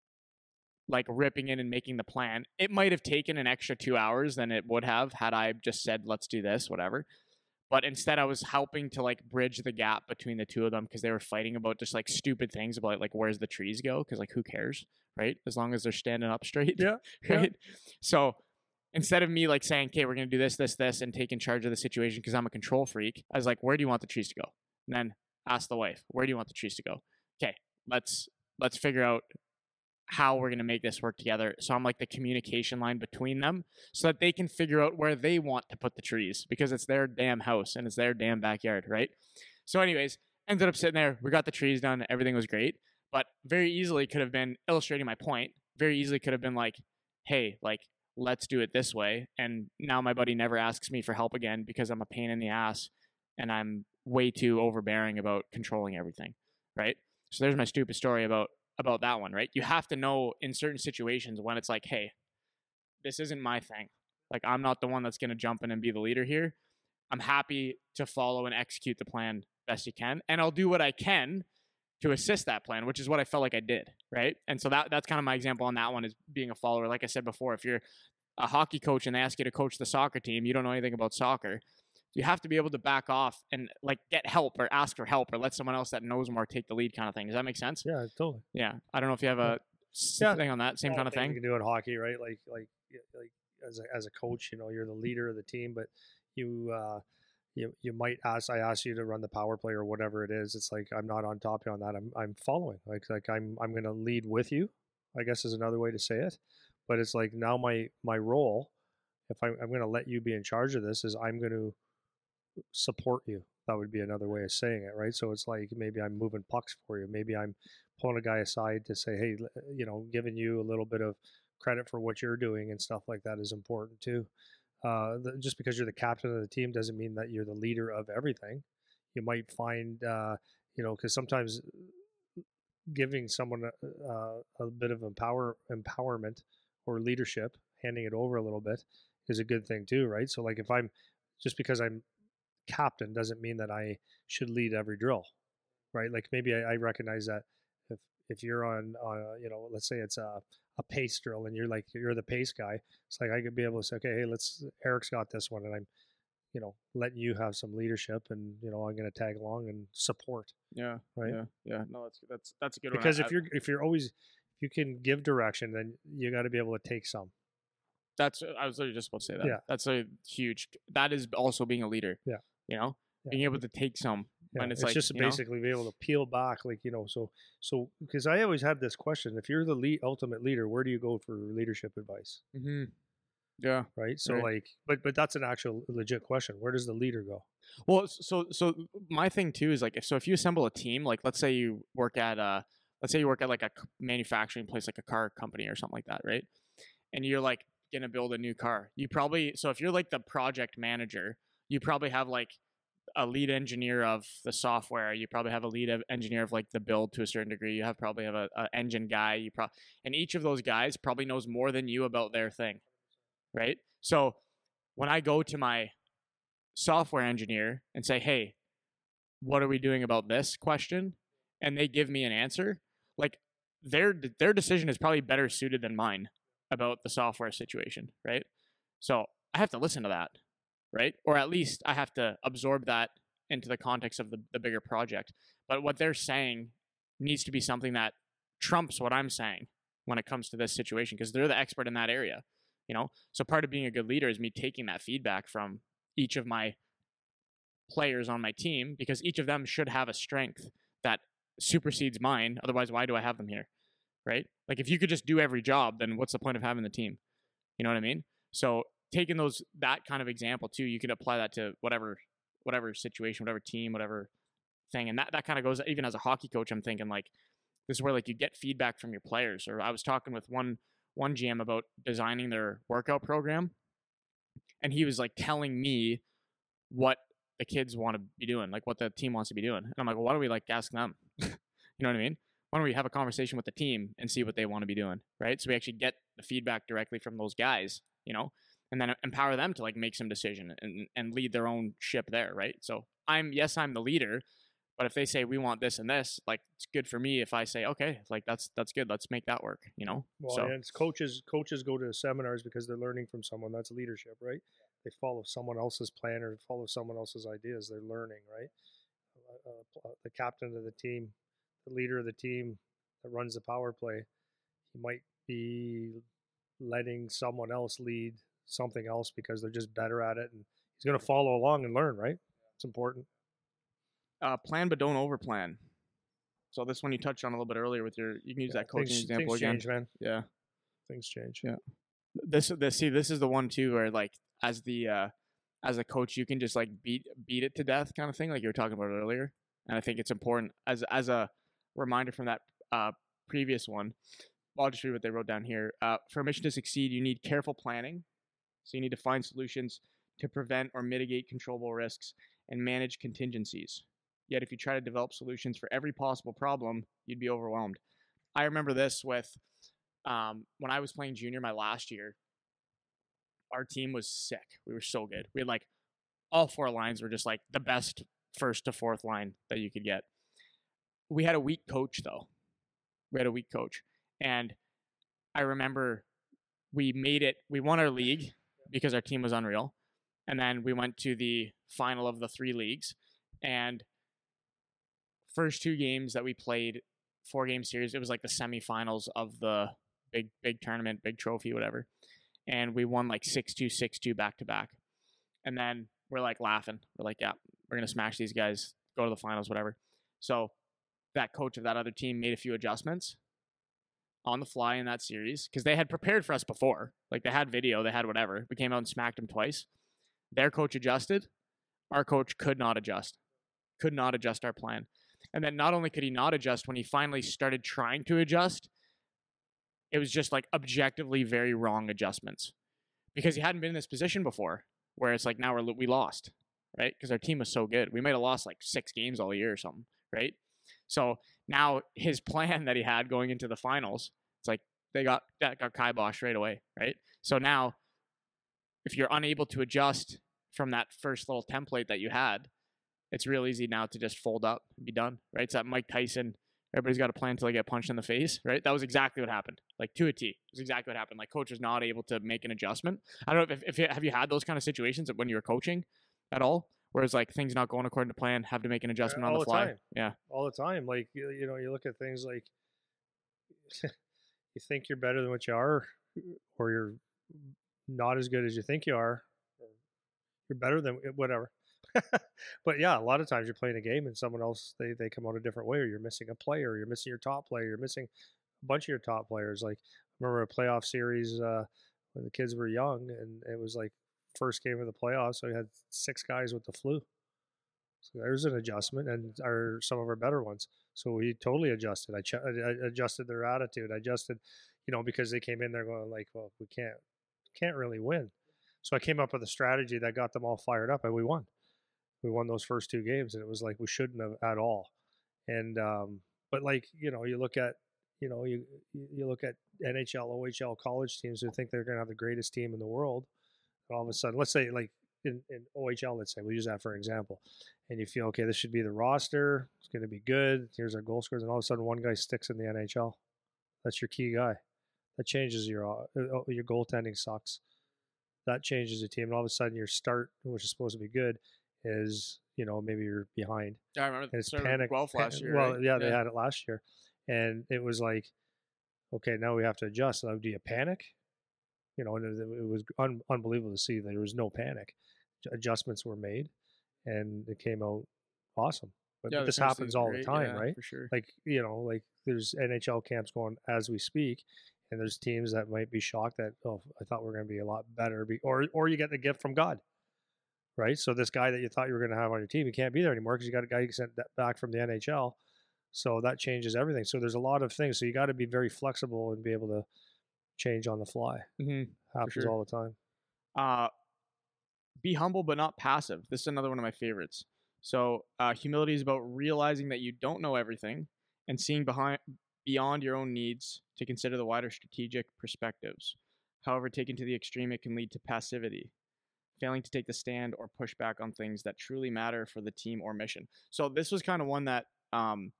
like ripping in and making the plan, it might have taken an extra two hours than it would have had I just said, let's do this, whatever. But instead I was helping to like bridge the gap between the two of them because they were fighting about just like stupid things about like, where's the trees go? Because like, who cares, right? As long as they're standing up straight. Yeah. Right. Yeah. So instead of me like saying, okay, we're going to do this, this, this, and taking charge of the situation because I'm a control freak, I was like, where do you want the trees to go? And then ask the wife, where do you want the trees to go? Okay, let's, let's figure out how we're going to make this work together. So I'm like the communication line between them so that they can figure out where they want to put the trees because it's their damn house and it's their damn backyard, right? So anyways, ended up sitting there. We got the trees done. Everything was great, but very easily could have been illustrating my point. Very easily could have been like, hey, like, let's do it this way. And now my buddy never asks me for help again because I'm a pain in the ass and I'm way too overbearing about controlling everything, right? So there's my stupid story about about that one, right? You have to know in certain situations when it's like, hey, this isn't my thing. Like, I'm not the one that's going to jump in and be the leader here. I'm happy to follow and execute the plan best you can. And I'll do what I can to assist that plan, which is what I felt like I did, right? And so that that's kind of my example on that one, is being a follower. Like I said before, if you're a hockey coach and they ask you to coach the soccer team, you don't know anything about soccer, you have to be able to back off and like get help or ask for help or let someone else that knows more take the lead, kind of thing. Does that make sense? Yeah, totally. Yeah. I don't know if you have a Yeah. thing on that same kind of thing. You can do in hockey, right? Like like like as a, as a coach, you know, you're the leader of the team, but you uh, you you might ask I ask you to run the power play or whatever it is. It's like I'm not on top of you on that. I'm I'm following. Like like I'm I'm going to lead with you, I guess is another way to say it. But it's like now my my role, if I'm I'm going to let you be in charge of this, is I'm going to support you. That would be another way of saying it, right? So it's like maybe I'm moving pucks for you. Maybe I'm pulling a guy aside to say, hey, you know, giving you a little bit of credit for what you're doing and stuff like that is important too. Uh, the, just because you're the captain of the team doesn't mean that you're the leader of everything. You might find, uh, you know, because sometimes giving someone a, a, a bit of empower empowerment or leadership, handing it over a little bit, is a good thing too, right? So like if I'm just because I'm captain doesn't mean that I should lead every drill, right? Like maybe I, I recognize that if if you're on, uh, you know, let's say it's a, a pace drill and you're like you're the pace guy, it's like I could be able to say, okay, hey, let's Eric's got this one, and I'm, you know, letting you have some leadership, and you know I'm going to tag along and support. Yeah, right. Yeah, yeah. No, that's that's that's a good because one. if you're if you're always if you can give direction, then you got to be able to take some. That's I was literally just about to say that. Yeah. That's a huge. That is also being a leader. Yeah. You know, yeah. being able to take some. Yeah. When it's, it's like, just you know? basically be able to peel back, like you know. So so because I always have this question: if you're the lead, ultimate leader, where do you go for leadership advice? Mm-hmm. Yeah. Right. So Right. like, but but that's an actual legit question. Where does the leader go? Well, so so my thing too is like, if so if you assemble a team, like let's say you work at uh let's say you work at like a c- manufacturing place, like a car company or something like that, right? And you're like gonna build a new car. You probably so if you're like the project manager, you probably have like a lead engineer of the software. You probably have a lead of- engineer of like the build to a certain degree. You have probably have a, a engine guy. You pro and each of those guys probably knows more than you about their thing, right? So when I go to my software engineer and say, hey, what are we doing about this question? And they give me an answer, like their their decision is probably better suited than mine about the software situation, right? So I have to listen to that, right? Or at least I have to absorb that into the context of the, the bigger project. But what they're saying needs to be something that trumps what I'm saying when it comes to this situation, because they're the expert in that area, you know? So part of being a good leader is me taking that feedback from each of my players on my team, because each of them should have a strength that supersedes mine. Otherwise, why do I have them here? Right? Like if you could just do every job, then what's the point of having the team? You know what I mean? So taking those, that kind of example too, you can apply that to whatever, whatever situation, whatever team, whatever thing. And that, that kind of goes, even as a hockey coach, I'm thinking like, this is where like you get feedback from your players. Or I was talking with one, one G M about designing their workout program. And he was like telling me what the kids want to be doing, like what the team wants to be doing. And I'm like, well, why don't we like ask them? You know what I mean? Why don't we have a conversation with the team and see what they want to be doing, right? So we actually get the feedback directly from those guys, you know, and then empower them to like make some decision and, and lead their own ship there, right? So I'm, yes, I'm the leader, but if they say we want this and this, like it's good for me if I say, okay, like that's that's good, let's make that work, you know? Well, so and it's coaches coaches go to seminars because they're learning from someone. That's leadership, right? They follow someone else's plan or follow someone else's ideas. They're learning, right? Uh, uh, the captain of the team, the leader of the team that runs the power play, he might be letting someone else lead something else because they're just better at it, and he's going to follow along and learn, right? It's important. Uh, plan but don't overplan. So this one you touched on a little bit earlier with your, you can use Yeah, that coaching things, example things again. change, man. Yeah. Things change. Yeah. This, this, see, this is the one too, where like, as the, uh, as a coach, you can just like beat, beat it to death kind of thing. Like you were talking about earlier. And I think it's important as, as a reminder from that, uh, previous one. I'll just read what they wrote down here. Uh, for a mission to succeed, you need careful planning. So you need to find solutions to prevent or mitigate controllable risks and manage contingencies. Yet if you try to develop solutions for every possible problem, you'd be overwhelmed. I remember this with um, when I was playing junior my last year, our team was sick. We were so good. We had like all four lines were just like the best first to fourth line that you could get. we had a weak coach though. We had a weak coach. And I remember we made it, we won our league because our team was unreal. And then we went to the final of the three leagues. And first two games that we played, four game series, it was like the semifinals of the big, big tournament, big trophy, whatever. And we won like six two, six two back to back. And then we're like laughing. We're like, yeah, we're going to smash these guys, go to the finals, whatever. So that coach of that other team made a few adjustments on the fly in that series because they had prepared for us before. Like they had video, they had whatever. We came out and smacked them twice. Their coach adjusted. Our coach could not adjust. Could not adjust our plan. And then not only could he not adjust, when he finally started trying to adjust, it was just like objectively very wrong adjustments because he hadn't been in this position before where it's like now we're, we lost, right? Because our team was so good. We might have lost like six games all year or something, right? So now his plan that he had going into the finals, it's like they got that got kiboshed right away, right? So now if you're unable to adjust from that first little template that you had, it's real easy now to just fold up and be done, right? It's that Mike Tyson, everybody's got a plan until they get punched in the face, right? That was exactly what happened, like to a T. It was exactly what happened. Like coach was not able to make an adjustment. I don't know if, if you, have you had those kind of situations when you were coaching at all? Whereas like things not going according to plan, have to make an adjustment all on the, the fly. Time. Yeah, all the time. Like you, you know, you look at things like you think you're better than what you are, or you're not as good as you think you are. You're better than whatever. But yeah, a lot of times you're playing a game and someone else they they come out a different way, or you're missing a player, or you're missing your top player, you're missing a bunch of your top players. Like I remember a playoff series uh, when the kids were young, and it was like first game of the playoffs, so we had six guys with the flu. So there's an adjustment, and are some of our better ones. So we totally adjusted. I, ch- I adjusted their attitude. I adjusted, you know, because they came in there going like, well, we can't can't really win. So I came up with a strategy that got them all fired up, and we won. We won those first two games, and it was like we shouldn't have at all. And um, but like you know, you look at you know you you look at N H L, O H L college teams who think they're going to have the greatest team in the world. And all of a sudden, let's say like in, in O H L, let's say we use that for example, and you feel okay, this should be the roster. It's going to be good. Here's our goal scorers, and all of a sudden, one guy sticks in the N H L. That's your key guy. That changes your uh, your goaltending sucks. That changes the team, and all of a sudden, your start, which is supposed to be good, is you know maybe you're behind. Yeah, I remember. And it's panic. panic. Guelph last year. Well, right? yeah, they had it last year, and it was like, okay, now we have to adjust. So do you panic? You know, and it, it was un- unbelievable to see that there was no panic. Adjustments were made, and it came out awesome. But, Yeah, but this the happens all great. the time, yeah, right? For sure. Like you know, like there's N H L camps going as we speak, and there's teams that might be shocked that oh, I thought we were going to be a lot better, be, or or you get the gift from God, right? So this guy that you thought you were going to have on your team, he can't be there anymore because you got a guy you sent back from the N H L, so that changes everything. So there's a lot of things. So you got to be very flexible and be able to change on the fly. Mm-hmm. Happens sure. all the time. Uh, be humble but not passive. This is another one of my favorites. So uh, humility is about realizing that you don't know everything and seeing behind beyond your own needs to consider the wider strategic perspectives. However, taken to the extreme, it can lead to passivity, failing to take the stand or push back on things that truly matter for the team or mission. So this was kind of one that um,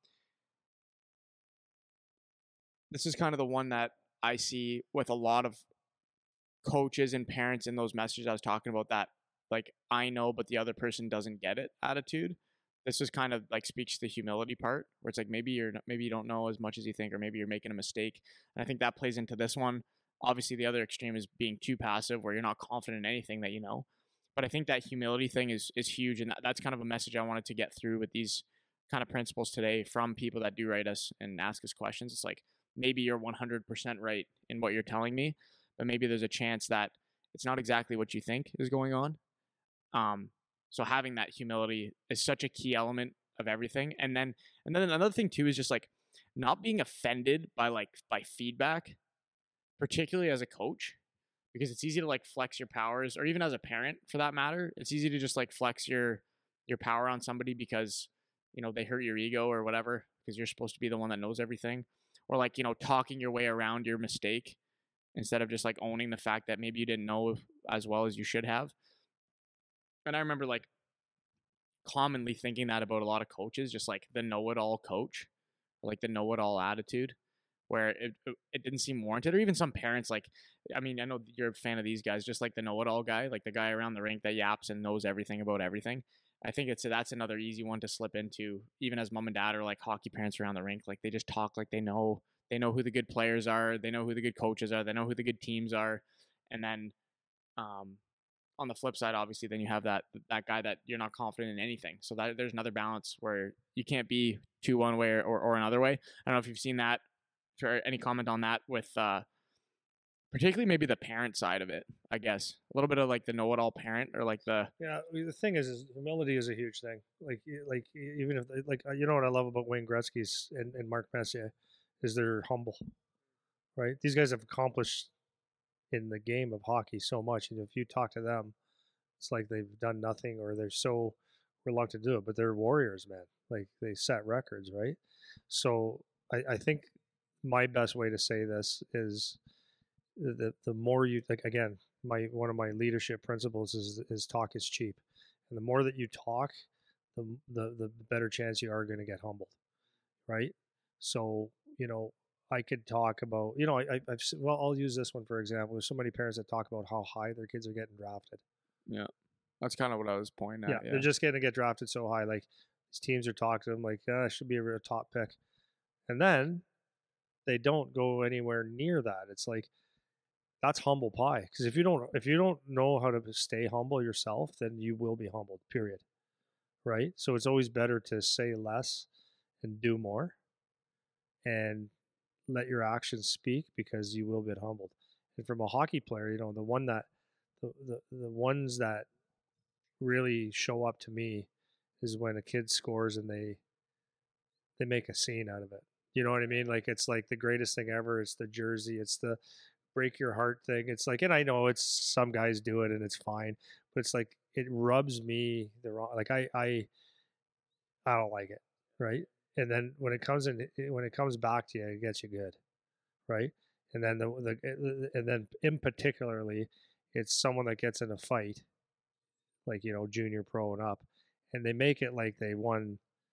this is kind of the one that I see with a lot of coaches and parents in those messages I was talking about, that like I know but the other person doesn't get it attitude. This is kind of like speaks to the humility part where it's like maybe you're maybe you don't know as much as you think, or maybe you're making a mistake. And I think that plays into this one. Obviously the other extreme is being too passive where you're not confident in anything that you know. But I think that humility thing is is huge, and that, that's kind of a message I wanted to get through with these kind of principles today from people that do write us and ask us questions. It's like maybe you're one hundred percent right in what you're telling me, but maybe there's a chance that it's not exactly what you think is going on. Um, so having that humility is such a key element of everything. And then, and then another thing too is just like not being offended by like by feedback, particularly as a coach, because it's easy to like flex your powers, or even as a parent for that matter. It's easy to just like flex your your power on somebody because you know they hurt your ego or whatever, because you're supposed to be the one that knows everything, or like you know talking your way around your mistake instead of just like owning the fact that maybe you didn't know as well as you should have. And I remember like commonly thinking that about a lot of coaches, just like the know-it-all coach. like the know-it-all attitude, where it, it it didn't seem warranted, or even some parents like, I mean, I know you're a fan of these guys, just like the know-it-all guy, like the guy around the rink that yaps and knows everything about everything. I think it's that's another easy one to slip into, even as mom and dad or like hockey parents around the rink. Like they just talk like they know they know who the good players are, they know who the good coaches are, they know who the good teams are, and then um, on the flip side, obviously, then you have that that guy that you're not confident in anything. So that there's another balance where you can't be too one way or, or another way. I don't know if you've seen that. For any comment on that with uh, particularly maybe the parent side of it, I guess. A little bit of like the know-it-all parent, or like the Yeah, the thing is, is humility is a huge thing. Like, like even if like you know what I love about Wayne Gretzky's and, and Mark Messier is they're humble, right? These guys have accomplished in the game of hockey so much, and if you talk to them, it's like they've done nothing or they're so reluctant to do it. But they're warriors, man. Like they set records, right? So I, I think my best way to say this is the the more you like again my one of my leadership principles is is talk is cheap, and the more that you talk, the the, the better chance you are going to get humbled, right? So you know I could talk about you know I, I've well I'll use this one for example. There's so many parents that talk about how high their kids are getting drafted. Yeah, that's kind of what I was pointing at. Yeah, Yeah, they're just going to get drafted so high. Like these teams are talking to them like, ah, it should be a real top pick, and then they don't go anywhere near that. It's like that's humble pie. Because if you don't if you don't know how to stay humble yourself, then you will be humbled. Period. Right. So it's always better to say less and do more, and let your actions speak because you will get humbled. And from a hockey player, you know, the one that the the, the ones that really show up to me is when a kid scores and they they make a scene out of it. You know what I mean? Like it's like the greatest thing ever. It's the jersey. It's the break your heart thing. It's like, and I know it's some guys do it and it's fine, but it's like it rubs me the wrong. Like I I I don't like it, right? And then when it comes in, when it comes back to you, it gets you good, right? And then the the and then in particularly, it's someone that gets in a fight, like you know junior pro and up, and they make it like they won,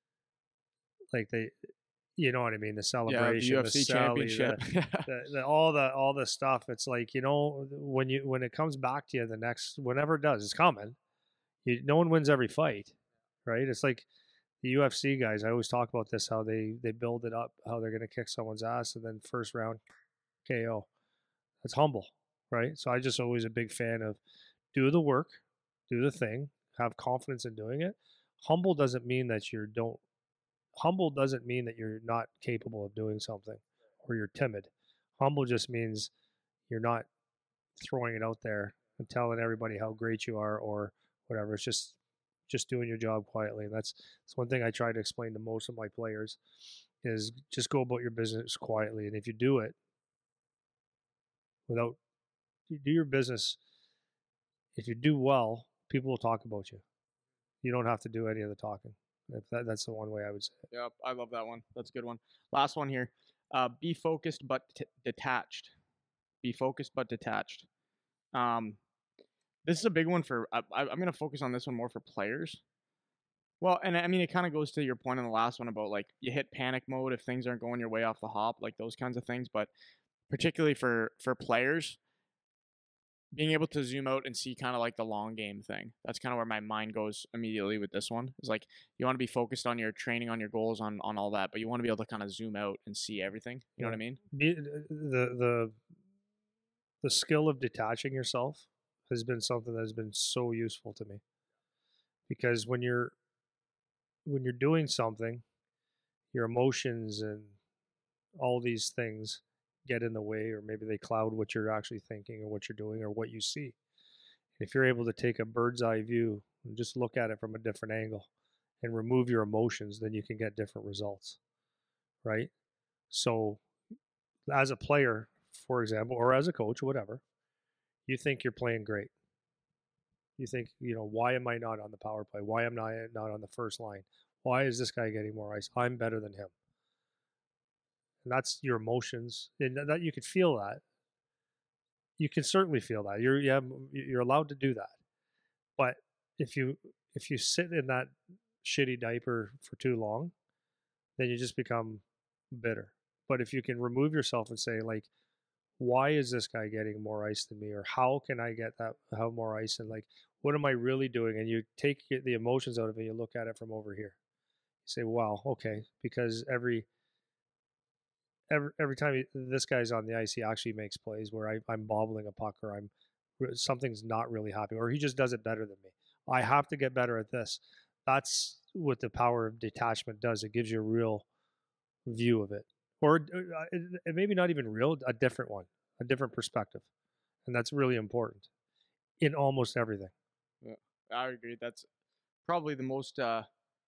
like they you know what I mean? The celebration, yeah, the U F C the championship, the, the, the, all the all the stuff. It's like you know when you when it comes back to you the next whenever it does, it's coming. You, no one wins every fight, right? It's like the U F C guys. I always talk about this how they they build it up, how they're going to kick someone's ass, and then first round K O. That's humble, right? So I just always a big fan of do the work, do the thing, have confidence in doing it. Humble doesn't mean that you don't. Humble doesn't mean that you're not capable of doing something or you're timid. Humble just means you're not throwing it out there and telling everybody how great you are or whatever. It's just just doing your job quietly. And that's that's one thing I try to explain to most of my players is just go about your business quietly. And if you do it without you do your business, if you do well, people will talk about you. You don't have to do any of the talking. If that, that's the one way I would say it. Yeah, I love that one. That's a good one. Last one here. Uh, be focused but t- detached. Be focused but detached. Um, this is a big one for. I, I'm going to focus on this one more for players. Well, and I mean, it kind of goes to your point on the last one about like you hit panic mode if things aren't going your way off the hop, like those kinds of things. But particularly for for players, being able to zoom out and see kind of like the long game thing. That's kind of where my mind goes immediately with this one. It's like you want to be focused on your training, on your goals, on on all that, but you want to be able to kind of zoom out and see everything. You know what I mean? Be, the the the skill of detaching yourself has been something that has been so useful to me. Because when you're when you're doing something, your emotions and all these things get in the way, or maybe they cloud what you're actually thinking or what you're doing or what you see. If you're able to take a bird's eye view and just look at it from a different angle and remove your emotions, then you can get different results, right? So as a player, for example, or as a coach, whatever, you think you're playing great. You think, you know, why am I not on the power play? Why am I not on the first line? Why is this guy getting more ice? I'm better than him. And that's your emotions, and that you could feel that. You can certainly feel that. You're you have, you're allowed to do that. But if you if you sit in that shitty diaper for too long, then you just become bitter. But if you can remove yourself and say, like, why is this guy getting more ice than me? Or how can I get that, how more ice? And like, what am I really doing? And you take the emotions out of it, you look at it from over here. You say, wow, okay, because every, every, every time he, this guy's on the ice, he actually makes plays where I, I'm bobbling a puck or I'm, something's not really happening, or he just does it better than me. I have to get better at this. That's what the power of detachment does. It gives you a real view of it, or uh, maybe not even real, a different one, a different perspective. And that's really important in almost everything. Yeah, I agree. That's probably the most, uh,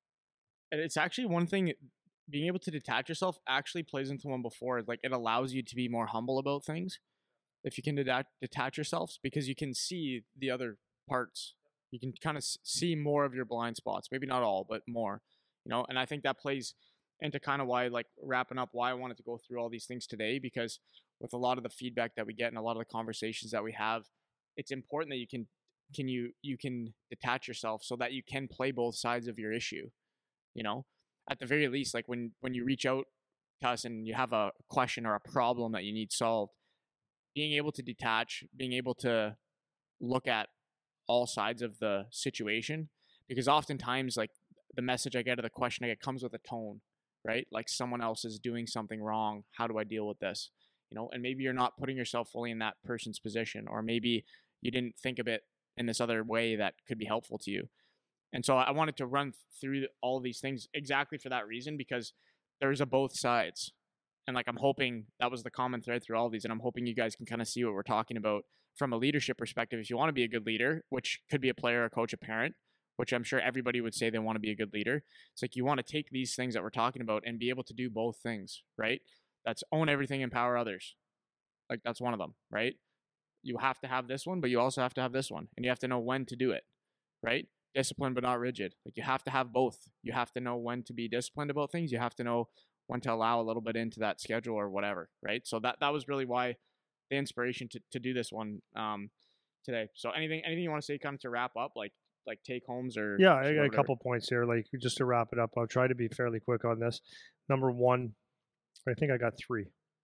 and it's actually one thing, being able to detach yourself actually plays into one before. Like, it allows you to be more humble about things if you can detach, detach yourselves, because you can see the other parts. You can kind of see more of your blind spots, maybe not all, but more, you know. And I think that plays into kind of why, like, wrapping up, why I wanted to go through all these things today, because with a lot of the feedback that we get and a lot of the conversations that we have, it's important that you can can you you can detach yourself so that you can play both sides of your issue, you know. At the very least, like, when when you reach out to us and you have a question or a problem that you need solved, being able to detach, being able to look at all sides of the situation, because oftentimes, like, the message I get or the question I get comes with a tone, right? Like, someone else is doing something wrong. How do I deal with this? You know, and maybe you're not putting yourself fully in that person's position, or maybe you didn't think of it in this other way that could be helpful to you. And so I wanted to run through all of these things exactly for that reason, because there's a both sides. And like, I'm hoping that was the common thread through all of these. And I'm hoping you guys can kind of see what we're talking about from a leadership perspective. If you want to be a good leader, which could be a player, a coach, a parent, which I'm sure everybody would say they want to be a good leader. It's like, you want to take these things that we're talking about and be able to do both things, right? That's own everything, empower others. Like, that's one of them, right? You have to have this one, but you also have to have this one. And you have to know when to do it, right? Disciplined but not rigid. Like, you have to have both. You have to know when to be disciplined about things. You have to know when to allow a little bit into that schedule or whatever, right? So that that was really why the inspiration to, to do this one um, today. So anything anything you want to say, kind of to wrap up, like like take homes or yeah, I got whatever. a couple points here. Like, just to wrap it up, I'll try to be fairly quick on this. Number one, I think I got three.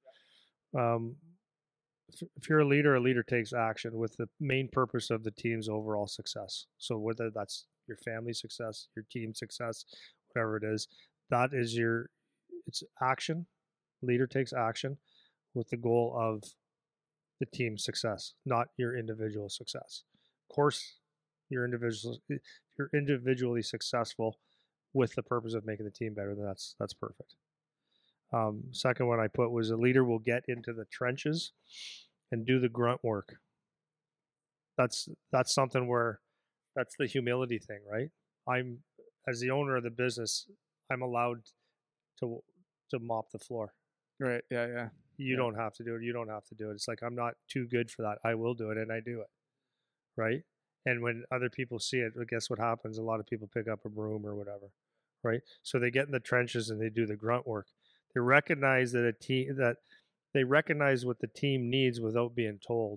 Um, if you're a leader, a leader takes action with the main purpose of the team's overall success. So whether that's your family success, your team success, whatever it is, that is your, it's action. Leader takes action with the goal of the team's success, not your individual success. Of course, you're individual, if you're individually successful with the purpose of making the team better, then that's that's perfect. Um, second one I put was a leader will get into the trenches and do the grunt work. That's that's something where that's the humility thing, right? I'm, as the owner of the business, I'm allowed to to mop the floor. Right. Yeah. Yeah. You yeah. don't have to do it. You don't have to do it. It's like, I'm not too good for that. I will do it, and I do it, right? And when other people see it, guess what happens? A lot of people pick up a broom or whatever, right? So they get in the trenches and they do the grunt work. They recognize that a team that they recognize what the team needs without being told.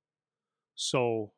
So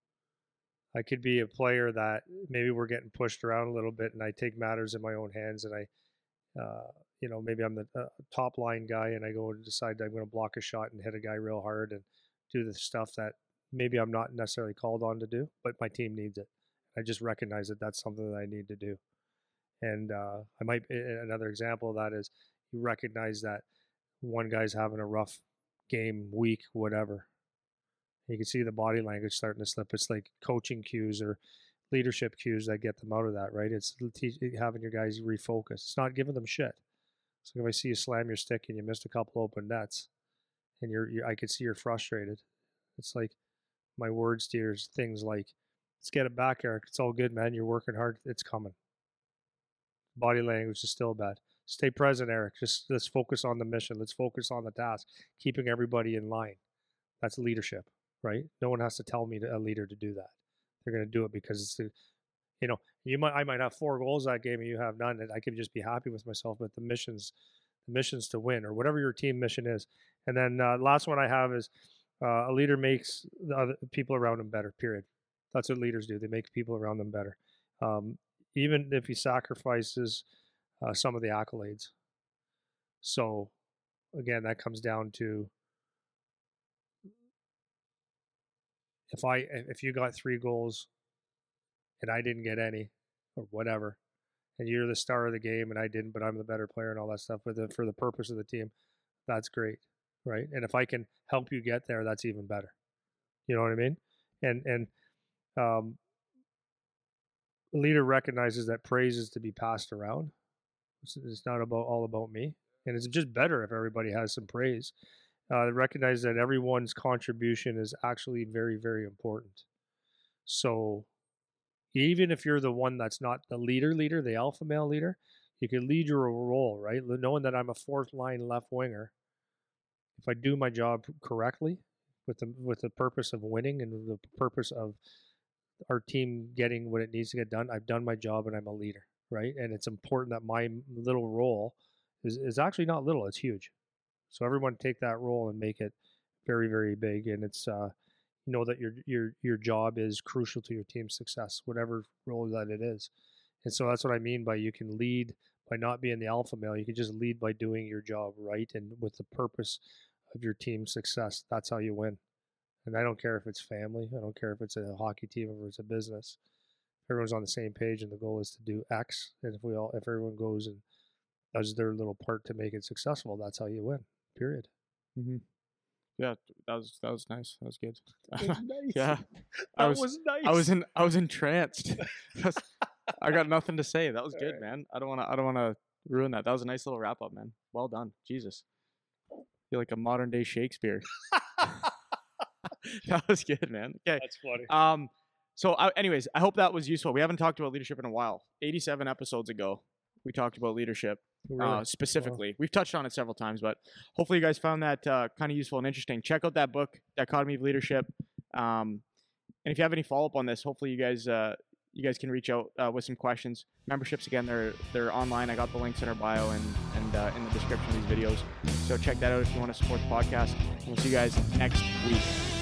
I could be a player that maybe we're getting pushed around a little bit, and I take matters in my own hands, and I, uh, you know, maybe I'm the uh, top line guy, and I go and decide I'm going to block a shot and hit a guy real hard and do the stuff that maybe I'm not necessarily called on to do, but my team needs it. I just recognize that that's something that I need to do. And uh, I might, another example of that is, you recognize that one guy's having a rough game, week, whatever. You can see the body language starting to slip. It's like coaching cues or leadership cues that get them out of that, right? It's having your guys refocus. It's not giving them shit. So if I see you slam your stick and you missed a couple open nets, and you're, you're I could see you're frustrated. It's like my words to you is things like, let's get it back, Eric. It's all good, man. You're working hard. It's coming. Body language is still bad. Stay present, Eric. Just let's focus on the mission. Let's focus on the task, keeping everybody in line. That's leadership, right? No one has to tell me, to, a leader, to do that. They're going to do it because it's the, you know, you might, I might have four goals that game and you have none, and I could just be happy with myself. But the missions, the missions to win, or whatever your team mission is. And then uh, last one I have is uh, a leader makes the other people around him better. Period. That's what leaders do. They make people around them better. Um, even if he sacrifices uh, some of the accolades. So again, that comes down to if I if you got three goals and I didn't get any or whatever, and you're the star of the game and I didn't, but I'm the better player and all that stuff, but the, for the purpose of the team, that's great, right? And if I can help you get there, that's even better. You know what I mean? And and um, the leader recognizes that praise is to be passed around. It's, it's not about all about me, and it's just better if everybody has some praise. Uh, recognize that everyone's contribution is actually very, very important. So even if you're the one that's not the leader leader, the alpha male leader, you can lead your role, right? Knowing that I'm a fourth line left winger, if I do my job correctly with the with the purpose of winning and the purpose of our team getting what it needs to get done, I've done my job and I'm a leader, right? And it's important that my little role is, is actually not little, it's huge. So everyone take that role and make it very, very big. And it's uh, you know that your your your job is crucial to your team's success, whatever role that it is. And so that's what I mean by you can lead by not being the alpha male. You can just lead by doing your job right and with the purpose of your team's success. That's how you win. And I don't care if it's family. I don't care if it's a hockey team or it's a business. Everyone's on the same page, and the goal is to do X. And if we all, if everyone goes and does their little part to make it successful, that's how you win. Period. Mm-hmm. Yeah, that was that was nice. That was good. That was nice. Yeah, that I was, was nice. I was in. I was entranced. I got nothing to say. That was good, right. man. I don't want to. I don't want to ruin that. That was a nice little wrap up, man. Well done. Jesus, you're like a modern day Shakespeare. That was good, man. Okay. That's funny. Um. So, I, anyways, I hope that was useful. We haven't talked about leadership in a while. eighty-seven episodes ago, we talked about leadership. Really? Uh, specifically. Wow. We've touched on it several times, but hopefully you guys found that uh, kind of useful and interesting. Check out that book, Dichotomy of Leadership. Um, and if you have any follow-up on this, hopefully you guys uh, you guys can reach out uh, with some questions. Memberships, again, they're they're online. I got the links in our bio and, and uh, in the description of these videos. So check that out if you want to support the podcast. And we'll see you guys next week.